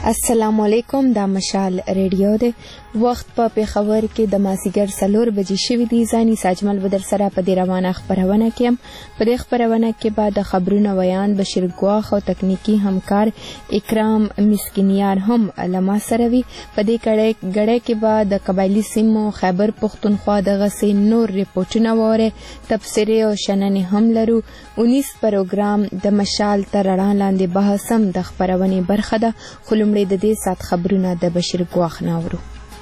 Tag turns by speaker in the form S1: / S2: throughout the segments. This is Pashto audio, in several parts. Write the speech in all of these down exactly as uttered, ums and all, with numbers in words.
S1: السلام علیکم. دا مشال ریډیو دی. وخت په پیښور کې د مازیګر څلور بجې شوي دي. ځاني ساجمل به در سره په دې روانه خپرونه کې هم په دې خپرونه کې به د خبرونو ویان بشیر ګواخ او تکنیکی همکار اکرام مسکینیار هم له ما سره وي. په دې ګړۍ کې به د قبایلي سیمو خیبر پښتونخوا دغسې نور ریپورټونه واورئ. تبصرې او شننې هم لرو. اونیس پروګرام د مشال تر رڼا لاندې بحث هم د خپرونې برخه ده. خو لومړی د دې سات خبرونه د بشیر ګواخ نه اورو.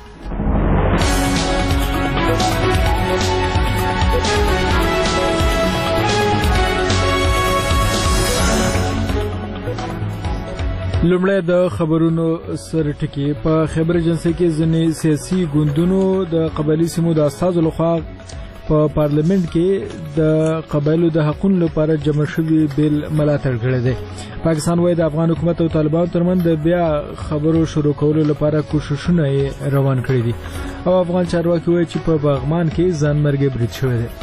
S2: لومړی د خبرونو سر ټکي. په خیبر ایجنسۍ کې ځینې سیاسي ګوندونو د قبایلي سیمو د استازو لخوا په پارلیمنت کې د قبایلو د حقونو لپاره جمع شوي بیل ملاتړ کړی دی. پاکستان وایي د افغان حکومت او طالبانو ترمنځ د بیا خبرو شروع کولو لپاره کوششونه یې روان کړي دي او افغان چارواکي وایي چې په باغمان کې ځانمرګي برید شوی دی.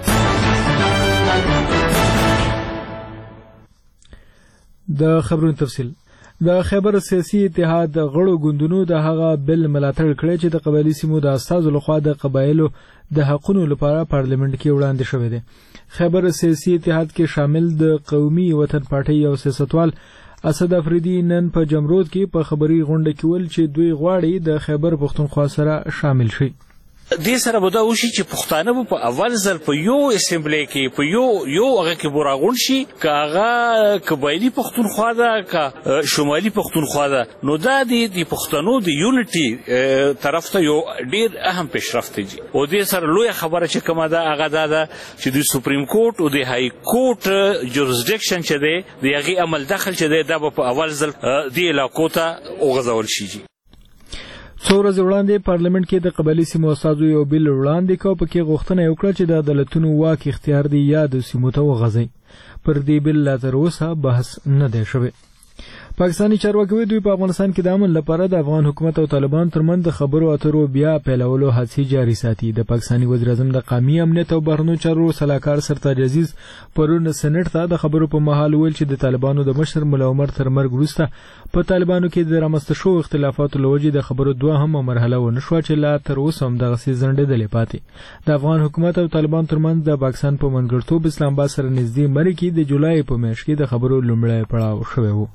S2: د خبرونو تفصیل. د خیبر سیاسي اتحاد غړو ګوندونو د هغه بل ملاتړ کړی چې د قبایلي سیمو د استازو لخوا د قبایلو د حقونو لپاره پارلیمنت کې وړاندې شوی دی. خیبر سیاسي اتحاد کې شامل د قومي وطن پارټۍ او سیاستوال اسد افریدي نن په جمرود کې په خبري غونډه کې ول چې دوی غواړي د خیبر پښتونخوا سره شامل شي.
S3: دې سره به دا وشي چې پښتانه به په اول ځل په یو اسمبلی کې په یو یو هغه کې به راغونډ شي، که هغه قبایلي پښتونخوا ده که شمالي پښتونخوا ده. نو دا د پښتنو د یونټي طرف ته یو ډیر اهم پیشرفت دی او دې سره لویه خبره چې کومه ده هغه دا ده چې د سپریم کورټ او د های کورټ جورسډکشن چې دی د هغې عمل دخل چې دی دا به په اول ځل دې علاقو ته وغځول شي.
S2: څو ورځې وړاندې پارلیمنت کې د قبایلي سیمو استازو یو بیل وړاندې کړ، په کې غوښتنه یې وکړه چې د عدالتونو واک اختیار دی یا د سیمو ته وغځوي. پر دې بیل لا تر اوسه بحث نه دی شوی. پاکستاني چارواکي وایي دوی په افغانستان کې د امن لپاره د افغان حکومت او طالبانو ترمنځ د خبرو اترو بیا پیلولو هڅې جاري ساتي. د پاکستاني وزیر اعظم د قومي امنیت او بهرنیو چارو سلاکار سرتاج عزیز پرون سېنات ته د خبرو په مهال ویل چې د طالبانو د مشر ملا عمر تر مرګ وروسته په طالبانو کې د رامنځته شوو اختلافاتو له وجې د خبرو دوهمه مرحله ونه شوه چې لا تر اوسه هم دغسې ځنډېدلې پاتې. د افغان حکومت او طالبانو ترمنځ د پاکستان په منځګړیتوب اسلام آباد سره نږدې مرکې کې د جولای په میاشت کې د خبرو لومړی پړاو شوی و.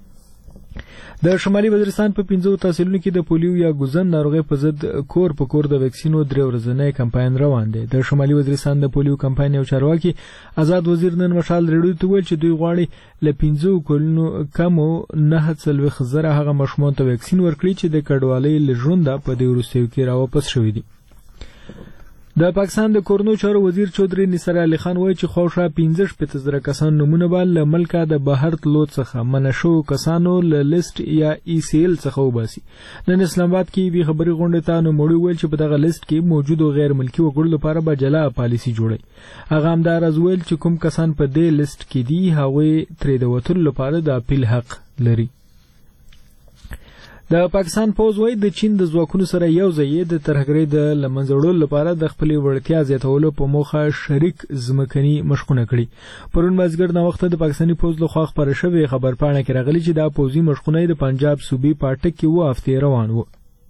S2: د شمالي وزیرستان په پنځو تحصیلونو کې د پولیو یا ګوزن ناروغۍ په ضد کور په کور د ویکسینو درې ورځنی کمپاین روان دی. د شمالي وزیرستان د پولیو کمپاین یو چارواکي آزاد وزیر نن مشال ریډیو ته ویل چې دوی غواړي له پنځو کلونو کمو نهه څلوېښت زره هغه ماشومانو ته ویکسین ورکړي چې د کډوالۍ له ژونده په دې وروستیو کې راواپس شوي دي. د پاکستان د کورنو چارو وزیر چودري نثار علي خان وایي چې خواوشا پنځه شپېته زره کسان نومونه به له ملکه د بهر تلو څخه منع شوو کسانو له لیست یا ای سی ایل څخه وباسي. نن اسلام آباد کې یوې خبري غونډې ته نوموړي وویل چې په دغه لیست کې موجودو غیر ملکي وګړو لپاره به جلا پالیسي جوړوي. هغه همداراز ویل چې کوم کسان په دې لیست کې دي هغوی ترې د وتلو لپاره د اپیل حق لري. د پاکستان پوځ وایي د چین د ځواکونو سره یو ځای د ترهګرۍ د له منځه وړلو لپاره د خپلې وړتیا زیاتولو په موخه شریک ځمکني مشقونه کړي. پرون مازدیګر ناوخته د پاکستاني پوځ لخوا خپره شوې خبرپاڼه کې راغلي چې دا پوځي مشقونه د پنجاب صوبې پاټک کې اووه هفتې روان وو.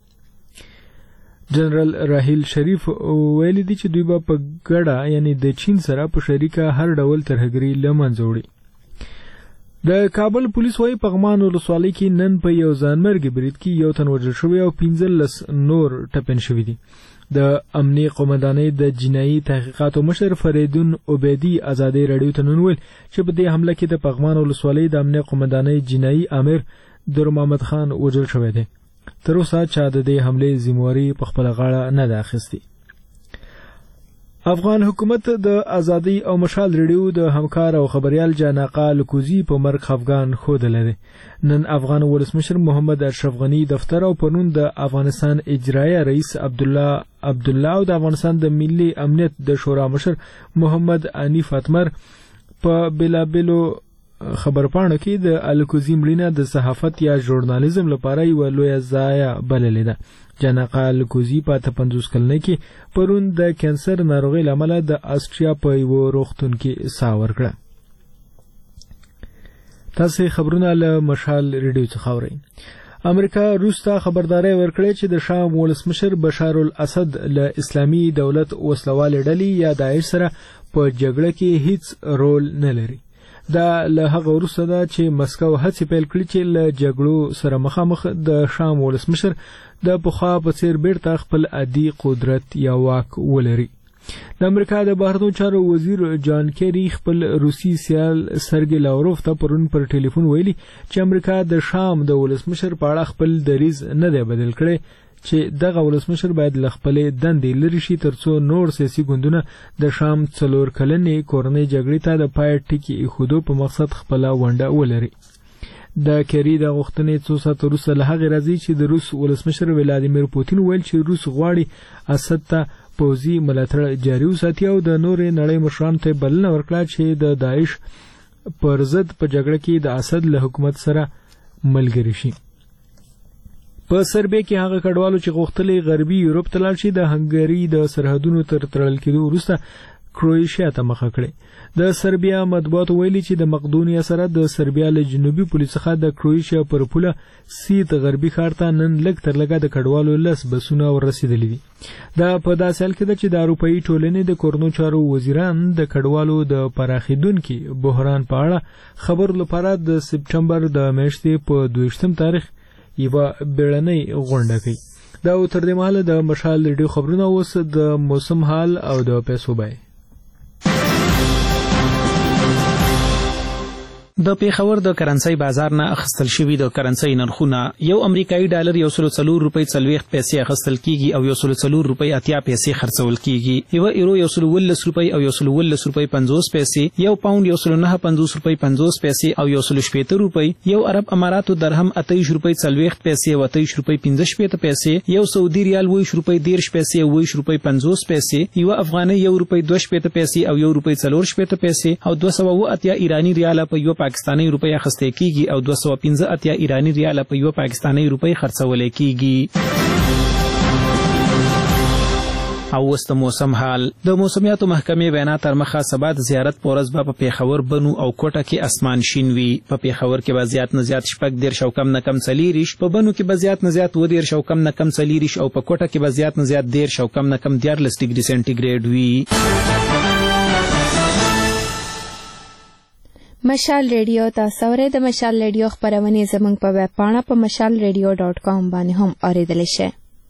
S2: جنرال راحیل شریف ویلي دي چې دوی به په ګډه یعنی د چین سره په شریکه هر ډول ترهګري له منځه وړي. د کابل پولیس وایي پغمان ولسوالۍ کې نن په یو ځانمرګي برید کې یو تن وژل شوی او پنځلس نور ټپین شوي دي. د امنیه قومندانۍ د جنایي تحقیقاتو مشر فریدون عبیدي ازادۍ راډیو ته نن ویل چې په دې حمله کې د پغمان ولسوالۍ د امنیه قومندانۍ جنایي امیر در محمد خان وژل شوی دی. تر اوسه چا د دې حملې ذمهواري په خپله غاړه نه ده اخیستې. افغان حکومت د ازادۍ او مشال ریډیو د همکار او خبریال جاناقا لکوزي په مرګ خفګان ښودلی دی. نن افغان ولسمشر محمد اشرف غني دفتر او پرون د افغانستان اجرایه رئیس عبدالله عبدالله او د افغانستان د ملي امنیت د شورا مشر محمد انیف اتمر په بېلابېلو خبرپاڼو کې د الکوزي مړینه د صحافت یا ژورنالیزم لپاره یوه لویه ضایعه بللې ده. جاناقا الکوزي په اته پنځوس کلنۍ کې پرون د کینسر ناروغۍ له امله د آسټریا په یوه روغتون کې ساه ورکړه. تاسې خبرونه له مشال ریډیو څخه اورئ. امریکا روس ته خبرداري ورکړې چې د شام ولسمشر بشار الاسد له اسلامي دولت وسلوال ډلې یا داعش سره په جګړه کې هیڅ رول نه لري. دا له هغه وروسته ده چې مسکو هڅې پیل کړې چې له جګړو سره مخامخ د شام ولسمشر د پخوا په څیر بیرته خپل عادي قدرت یا واک ولري. د امریکا د بهرنیو چارو وزیر جان کیری خپل روسي سیال سرګي لاوروف ته پرون پر ټلیفون ویلي چې امریکا د شام د ولسمشر په اړه خپل دریځ نه دی بدل کړی چې دغه ولسمشر باید له خپلې دندې لرې شي ترڅو نور سیاسي ګوندونه د شام څلور کلنې کورنۍ جګړې ته د پای ټکی ایښودو په مقصد خپله ونډه ولري. د کیری د غوښتنې څو ساعته وروسته له هغې راځي چې د روس ولسمشر ولادیمیر پوتین ویل چې روس غواړي اسد ته پوځي ملاتړ جاري وساتي او د نورې نړۍ مشرانو ته بلنه ورکړه چې د داعش پر ضد په جګړه کې د اسد له حکومت سره ملګري شي. په سربیا کې هغه کډوالو چې غوښتلې غربي یورپ ته لاړ شي د هنګري د سرحدونو تر تړل کېدو وروسته کروئیشیا ته مخه کړې. د سربیا مطبوعات ویلي چې د مقدونیا سره د سربیا له جنوبي پولیس څخه د کروئیشیا پر پوله سیت غربي ښار ته نن لږ تر لږه د کډوالو لس بسونه ورسېدلي دي. دا په داسې حال کې ده چې د اروپایي ټولنې د کورنیو چارو وزیران د کډوالو د پراخېدونکي بحران په اړه خبرو لپاره د سپټمبر د میاشتې په دویشتم تاریخ یوه بیړنۍ غونډه کوي. دا تر دې مهاله د مشال ریډیو خبرونه اوس د موسم حال او د پیسو بیې.
S4: د پیښور د کرنسۍ بازار نه اخیستل شوي د کرنسۍ نرخونه یو امریکایي ډالر یو سل څلور روپۍ څلوېښت پیسې اخیستل کیږي او یو سل څلور روپۍ اتیا پیسې خرڅول کیږي. یو ایرو یو سل اوولس روپۍ او یو سل اوولس روپۍ پنځوس پیسې، یو پاوند یو سل نهه پنځوس روپۍ پنځوس پیسې او یو سل شپېته روپۍ، یو عرب اماراتو درهم اتهیش روپۍ څلوېښت پیسې او اتهیش روپۍ پنځه شپېته پیسې، یو سعودي ریال اوویشت روپۍ دېرش پیسې او اوویشت روپۍ پنځوس پیسې، یو افغانۍ یو روپۍ دوه شپېته پیسې او یو روپۍ څلور شپېته پیسې او دوه سوه اووه اتیا ایراني ریاله په یو پاکستاني روپۍ اخیستل کیږي او دوه سوه پنځه اتیا ایراني ریاله په یو پاکستاني روپۍ خرڅول کیږي. او وست موسم حال. د موسمیاتو محکمې وینا تر مخه سبا د زیارت په ورځ به په پیښور بنو او کوټه کې اسمان شین وي. په پیښور کې به زیات نه زیات شپږ دېرش او کم نه کم څلېرویشت، په بنو کې به زیات نه زیات اووه دېرش او کم نه کم څلېرویشت او په کوټه کې به زیات نه زیات دېرش او کم نه کم دیارلس ډګري سینټیګریډ وي.
S1: مشال ریډیو تاسو اورئ. د مشال ریډیو خبرونه زموږ په ویب پاڼه په مشال ریډیو ډاټ کام باندې هم اوریدلی شئ.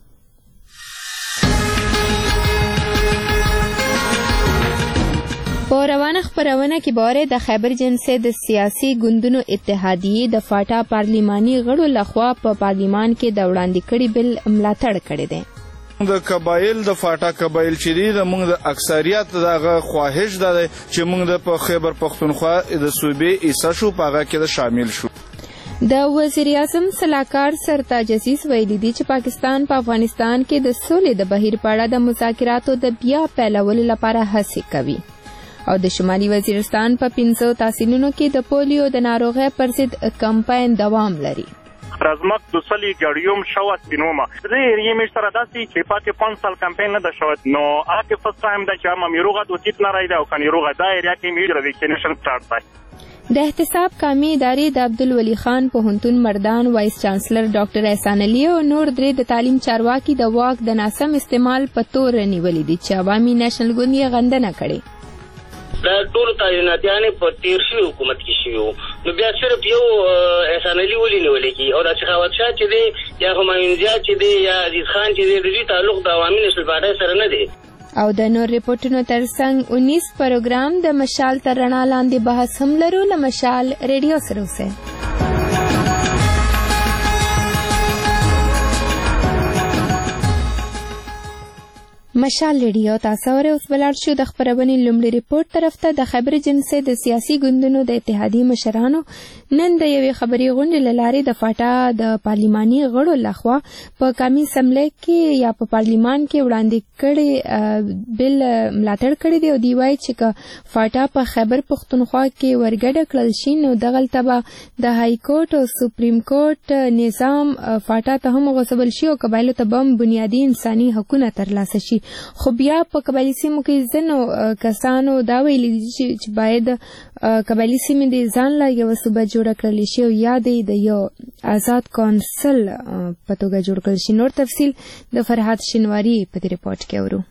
S1: په روانه خبرونه کې به اورئ د خیبر جنسې د سیاسي ګوندونو اتحادیې د فاټا پارلیماني غړو لخوا په پارلیمان کې د وړاندې کړي بل ملاتړ کړی دی.
S5: د قبایل د فاټا قبایل چې دي د موږ د اکثریت دغه خواهش ده چې موږ د په خیبر پښتونخوا د صوبې حصه شو په هغه کې د شامل شو.
S1: د وزیر اعظم سلاکار سرتاج عزیز ویلي دي چې پاکستان په افغانستان کې د سولې د بهیر په اړه د مذاکراتو د بیا پیلولو لپاره هڅې کوي او د شمالي وزیرستان په پنځو تحصیلونو کې د پولیو د ناروغۍ پر ضد کمپاین دوام لري.
S6: رزمک دوسلی گریوم شود بینوما ده یه سره داستی که پاک پانچ سال کمپین نده شود نو آتی فرست تایم ده که اما میروغا دو تیت نرائیده و کنیروغا ده ایریا که میجره ویکینیشن سٹارت بای.
S1: د احتساب کامی ادارې د عبدالولی خان پوهنتون مردان وایس چانسلر ډاکټر احسان علي او نور درې د تعلیم چارواکي د واک د ناسم استعمال په تور نیولې دي چې عوامي نېشنل ګوند یې غندنه کړې.
S7: دا ټول تعیناتیانې په تیر شوي حکومت کې شوي وو نو بیا صرف یو احسان علي ولې نیولی کېږي او دا سخاوت شاه چې دی یا همایون زیاد چې دی یا عزیز خان چې دی د دوی تعلق د عوامي نېشنل پارټۍ سره نه دی.
S1: او د نور ریپورټونو ترڅنګ اونیس پروګرام د مشال تر رڼا لاندې بحث هم لرو. له مشال ریډیو سره اوسئ. مشال ریډیو تاسو اورئ. اوس بلاړ شو د خبرونې لومړي ریپورټ طرف ته. د خیبر جنسې د سیاسي ګوندونو د اتحادیې مشرانو نن د یوې خبري غونډې له لارې د فاټا د پارلیماني غړو لخوا په قومي اسمبلی کې یا په پارلیمان کې وړاندې کړي بل ملاتړ کړی دی او دی وایي چې که فاټا په خیبر پښتونخوا کې ورګډه کړل شي نو دغلته به د های کورټ او سپریم کورټ نظام فاټا ته هم غوڅول شي او قبایلو ته به هم بنیادي انساني حقونه ترلاسه شي. خو بیا په قبایلي سیمو کې ځینو کسانو دا ویلي دي چې باید قبایلي سیمې د ځان لا یوه صوبه جوړه کړلی شي او یا د یو آزاد کونسل په توګه جوړ کړل شي. نور تفصیل د فرهاد شینواري په دې ریپورټ کې اورو.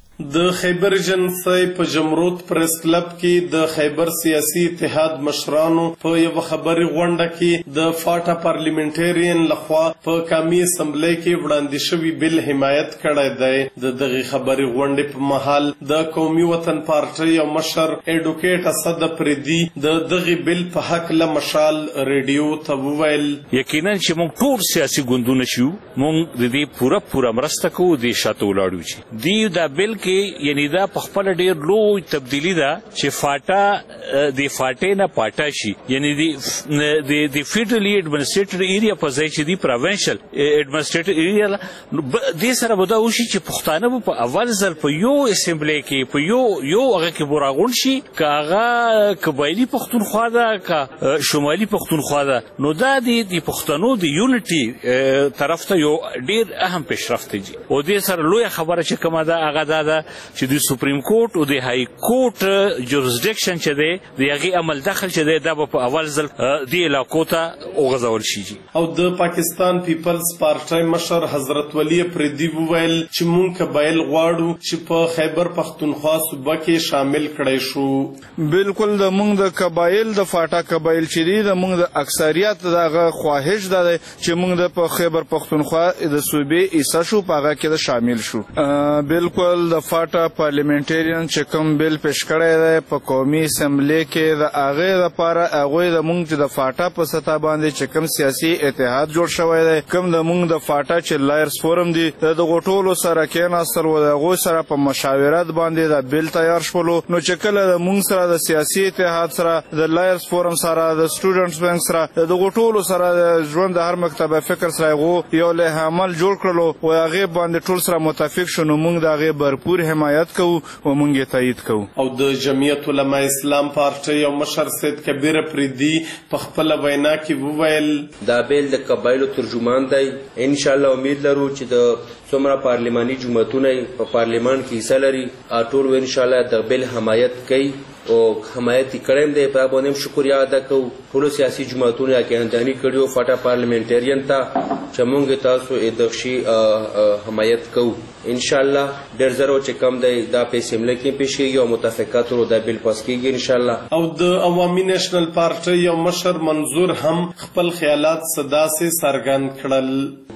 S8: د خیبر ایجنسی په جمرود پریس کلب کې د خیبر سیاسي اتحاد مشرانو په یوه خبري غونډه کې د فاټا پارلیمنټرین لخوا په قومي اسمبلی کې وړاندې شوي بل حمایت کړی دی. د دغې خبري غونډې په مهال د قومي وطن پارټۍ او مشر ایډوکیټ اسد افریدي د دغې بل په هکله مشال ریډیو ته وویل
S3: یقینا چې موږ ټول سیاسي ګوندونه چې یو موږ د دې پوره پوره مرسته کوو د شاته ولاړو چې دی دا بل یعنی دا په خپل ډیر لوی تبدیلی ده چې فاټا د فاټې نه پاټا شي یعنی د د فیډرالي ایڈمنسټریټر ایریا په ځای چې دی پروینشل ایڈمنسټریټر ایریا د سره به دا وشي چې پښتانه په اول ځل په یو اسمبلی کې په یو یو هغه کې براغون شي که هغه قبایلي پښتونخوا ده که شمالي پښتونخوا ده نو دا د پښتنو د یونټي طرف ته یو ډیر اهم پیشرفت دی او د سره لوی خبره چې کومه ده هغه دا چې د سپریم کورټ او د های کورټ جورسډکشن چې دی د هغې عمل دخل چې دی دا به په اول ځل دې علاقو ته وغځول شي.
S8: او د پاکستان پیپلز پارټۍ مشر حضرت ولی افریدي وویل چې موږ قبایل غواړو چې په خیبر پښتونخوا صوبه کې شامل کړی شو.
S5: بالکل د موږ د قبایل د فاټا قبایل چې دي د موږ د اکثریت دغه خواهش ده چې موږ د په خیبر پښتونخوا د صوبې حصه شو په هغه کې شامل شو. بالکل د فاټا پارلیمنټرین چې کوم بل پیش کړی دی په قومي اسمبلی کې د هغې لپاره هغوی د موږ چې د فاټا په سطح باندې چې کوم سیاسي اتحاد جوړ شوی دی کوم د موږ د فاټا چې لایرز فورم دی د دغو ټولو سره کېناستل و د هغوی سره په مشاورت باندې د بل تیار شولو نو چې کله د موږ سره د سیاسي اتحاد سره د لایرز فورم سره د سټوډنټس بینک سره د دغو ټولو سره د ژوند د هر مکتبه فکر سره هغو یو لایحه عمل جوړ کړلو و هغې باندې ټول سره متفق شو نو موږ د هغې بھرپور حمایت کوو او موږ یې تایید کوو.
S8: او د جمعیت علما اسلام پارټۍ او مشر سید کبیر افریدي په خپله وینا کې وویل
S9: دا بیل د قبایلو ترجمان دی. انشاءالله امید لرو چې د څومره پارلیماني جماعتونه په پارلیمان کې حصه لري ټول به انشاءالله د بیل حمایت کوي او حمایت یې کړی هم دی په هغه باندې هم شکریه ادا کوو. ټولو سیاسي جماعتونو یقیني کړي فاټا پارلیمنټرین ته چې موږ تاسو یې دغه شي حمایت کوو. انشاءالله ډېر زر چې کم دی دا په اسمبلی کې پیش کېږي او متفقاتو دا بیل پاس کېږي انشاءالله.
S8: او د عوامي نیشنل پارټۍ او مشر منظور هم خپل خیالات داسې څرګند کړل.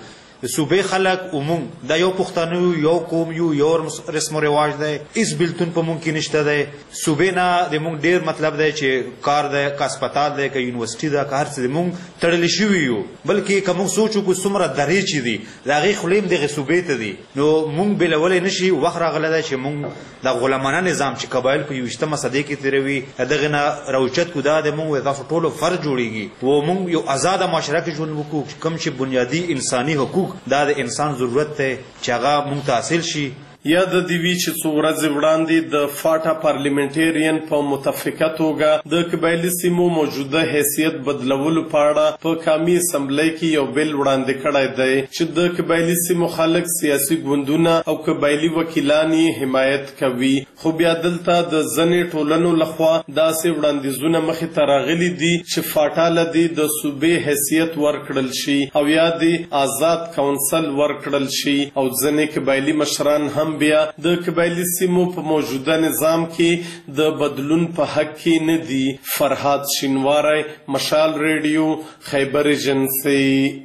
S10: د صوبې خلک عموم دا یو پښتانه یو قوم یو یو رسم و رواج دی هېڅ بېلتون په موږ کې نشته دی. صوبې نه د موږ ډېر مطلب دی چې کار دی که اسپتال دی که یونیورسټي ده که هر څه دی موږ تړلی شوي یو بلکې که موږ سوچ وکړو څومره درې چې دي د هغې خولې هم دغې صوبې ته دي نو موږ بېلولی نه شي. وخت راغلی دی چې موږ د غلامانه نظام چې قبایل په یوویشتمه صدۍ کې تېروي دغې نه راوچت کړو دا د موږ تاسو ټولو فرض جوړېږي و موږ یو ازاده معاشره کې ژوند وکړو کوم چې بنیادي انساني حقوق دا د انسان ضرورت دی چې هغه موږ ته حاصل شي.
S8: یا د دې وی چې څو ورځې وړاندې د فاټا پارلیمنټرین په متفقه توګه د قبایلي سیمو موجوده حیثیت بدلولو په اړه په قومي اسمبلی کې یو بل وړاندې کړی دی چې د قبایلي سیمو خلک سیاسي ګوندونه او قبایلي وکیلان یې حمایت کوي. خو بیا دلته د ځینې ټولنو لخوا داسې وړاندیزونه مخې ته راغلي دي چې فاټا له دې د صوبې حیثیت ورکړل شي او یا د آزاد کونسل ورکړل شي او ځینې قبایلي مشران هم بیا د قبایلي سیمو په موجوده نظام کې د بدلون په حق کې نه دي. فرهاد شینواری، مشال ریډیو، خیبر ایجنسی.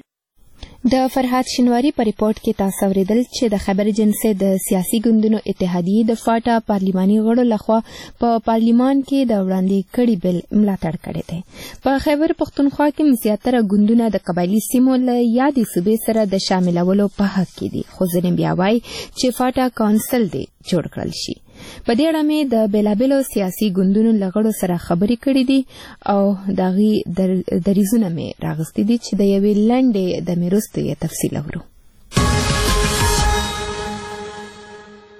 S1: د فرهاد شینواری په ریپورت کې تاسو اوریدل چې د خیبر ایجنسی د سیاسي ګوندونو اتحادیې د فاټا پارلیماني غړو لخوا په پارلیمان کې د وړاندې کړي بل ملاتړ کړی دی. په خیبر پښتونخوا کې زیاتره ګوندونه د قبایلي سیمو له یادې صوبې سره د شاملولو په حق کې دي خو ځینې بیا وایي چې فاټا کونسل دی جوړ کړل شي. په دې اړه مې د بېلابېلو سیاسي ګوندونو له غړو سره خبرې کړې دي او د هغې دریځونه مې راغوستي دي چې د یوې لنډې دمې وروسته یې تفصیل اورو.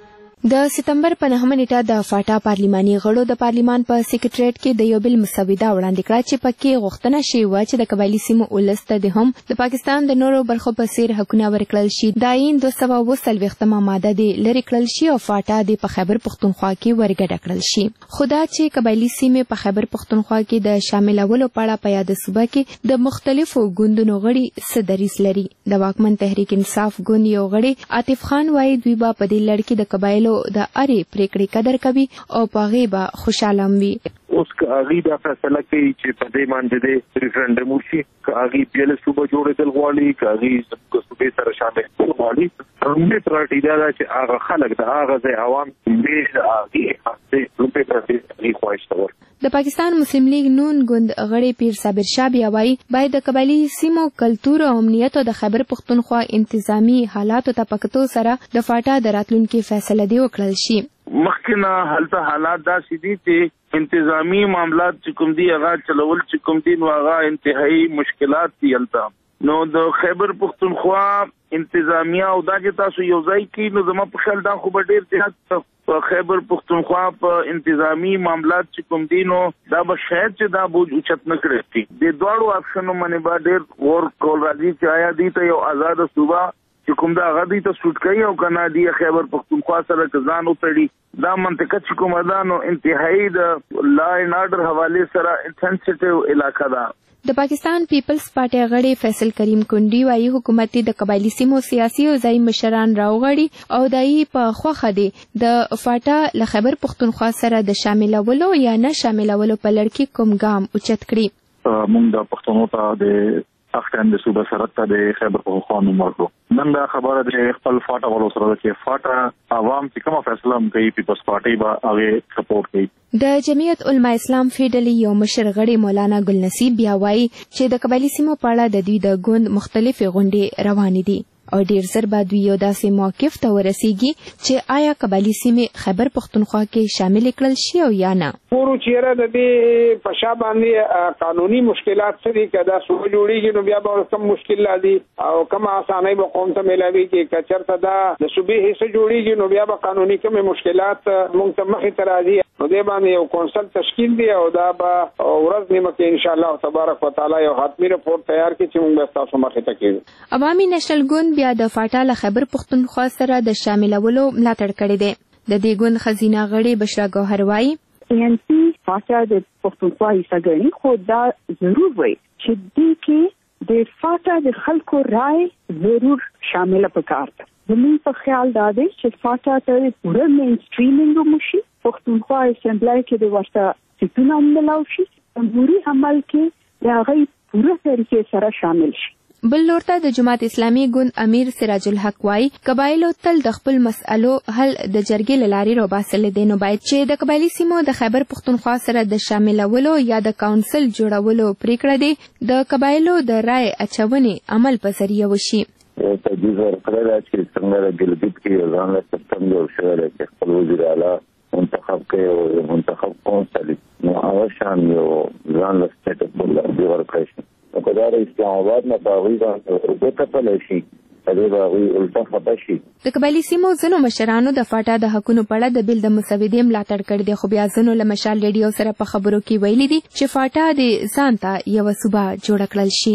S1: د سپتمبر په نهمه نیټه د فاټا پارلماني غړو د پارلمان په سیکریټریټ کې د یو بل مسوده وړاندې کړه چې پکې غوښتنه شوې وه چې د قبایلي سیمو ولس ته د هم د پاکستان د نورو برخو په څیر حقونه ورکړل شي. د آئین دوه سوه اووه څلوېښتمه ماده دې لرې کړل شي او فاټا دې په خیبر پښتونخوا کې ورګډه کړل شي. خو دا چې قبایلي سیمې په خیبر پښتونخوا کې د شاملولو په اړه په یاده صوبه کې د مختلفو ګوندونو غړي څه دریځ لري. د واکمن تحریک انصاف ګوند یو غړی عاطف خان وایي دوی به په دې لړ کې د قبایلو د ارې پریکړې قدر کوي او په هغې به خوشحاله وي.
S11: اوس که هغې دا فیصله کوي چې په دې باندې د ریفرنډم وشي، که هغې بېله صوبه جوړېدل غواړي، که هغې زموږ صوبې سره شامل کول غواړي، لومړۍ پراټي دا ده چې هغه خلک د هغه ځای عوام لومړۍ د هغې لومړۍ پراټي هغې خواهش ته ورکړي.
S1: د پاکستان مسلم لیگ نون ګوند غړی پیر صابر شاه بیا وایي باید د قبایلي سیمو کلتور او امنیت او د خیبر پښتونخوا انتظامی حالاتو ته په کتو سره د فاټا د راتلونکي فیصله دې وکړل شي.
S11: مخکې نه هلته حالات داسې دي چې انتظامی معاملات چې کوم دي هغه چلول چې کوم دي نو هغه انتهایی مشکلات دي هلته. نو د خیبر پښتونخوا انتظامیه او دا چې تاسو یو ځای کې نو زما په خیال دا خو به ډېر زیات په خیبر پښتونخوا په انتظامی معاملات چې کوم دي نو دا به شاید چې دا بوج اوچت نه کړی شي. د دواړو آپشنو باندې به ډېر غور کول راځي چې آیا دې ته یو آزاده صوبه چې کوم دا هغه دې ته سوټ کوي او که نه دې خیبر پښتونخوا سره که ځان وتړي. دا منطقه چې کومه ده نو انتهایی د لا اینډ آرډر حوالې سره سنسټیو علاقه ده.
S1: د پاکستان پیپلز پارټي غړی فیصل کریم کونډي وايي حکومت د قبایلي سیمو سیاسي او ځایي مشران راوغړي او دای په خوخه دي د فاټا له خیبر پښتونخوا سره د شاملولو یا نه شاملولو په لړ کې کوم ګام اوچت کړي.
S11: موږ د پښتنو ته د اختن د صوبه سره ته د خیبر پښتونخوا نوم ورکړو. نن دا خبره د خپل فاټا ولو سره چې فاټا عوام چې کومه فیصله کوي پیپلز پارټي به هغه سپورټ کوي.
S1: د جمعیت علما اسلام فیډلی یو مشر غړی مولانا ګل نصیب بیا وایي چې د قبایلي سیمو په اړه د دوی د ګوند مختلفې غونډې روانې دي او ډیر زر به دوی یو داسې موقف ته ورسیږي چې آیا قبایلي سیمې خیبر پښتونخوا کې شامل کړل شي او یا نه.
S12: ورو چیرې د دې په شا باندې قانوني مشکلات څه دي، کدا سو جوړیږي نو بیا به کوم مشکل لادي او کوم اسانۍ به قوم ته ملاوي کې کچرته دا د صوبې حصہ جوړیږي نو بیا به قانوني کوم مشکلات مونږ ته مخې ته راځي. نو دې باندې یو کونسل تشکیل دی او دا به ورځ نیمه کې ان شاء الله تبارک وتعالى یو حتمی رپورټ تیار کړي چې موږ تاسو مخې ته کړو.
S1: عوامي نېشنل ګوند بیا د فاټا له خیبر پښتونخوا سره د شاملولو ملاتړ کړی دی. د دې ګوند خزینه غړی بشرا ګوهر وایي
S13: ان پی فاټا د پښتونخوا حصہ ګڼي، خو دا ضرور وي چې دې کې د فاټا د خلکو رائے ضرور شامل پکار ده. زموږ په خیال دا دی چې فاټا ته پوره مین سټریمینګ وشي، پښتونخوا اسمبلی کې د ورته سیټونه ملاو شي، جمهوریت عمل کې د هغه پوره طریقې سره شامل شي.
S1: بل لور ته د جماعت اسلامي ګوند امیر سراج الحق وايي قبایلو تل د خپل مسألو حل د جرګې له لارې راوباسل دي، نو باید چې د قبایلي سیمو د خیبر پښتونخوا سره د شاملولو یا د کونسل جوړولو پریکړه دي د قبایلو د رائے اچونې عمل په ذریعہ وشي.
S11: تجویز ورکړی دی چې څنګه د ګلګت کې ځان له سیستم جوړ شوی دی چې خپل وزیر اعلی منتخب کوي او منتخب کونسل نو هغه شان یو ځان له سټیټ بل ورکړی شي. قدار اسلام آباد نه باغی باندې د کپل شي د باغی الټا خطا شي.
S1: د قبایلي سیمو ځینو مشرانو د فاټا د حقونو په اړه د بل د مسودې ملاتړ کړی دی، خو بیا ځینو له مشال ریډیو سره په خبرو کې ویلي دي چې فاټا د ځان ته یو صوبه جوړ کړل شي.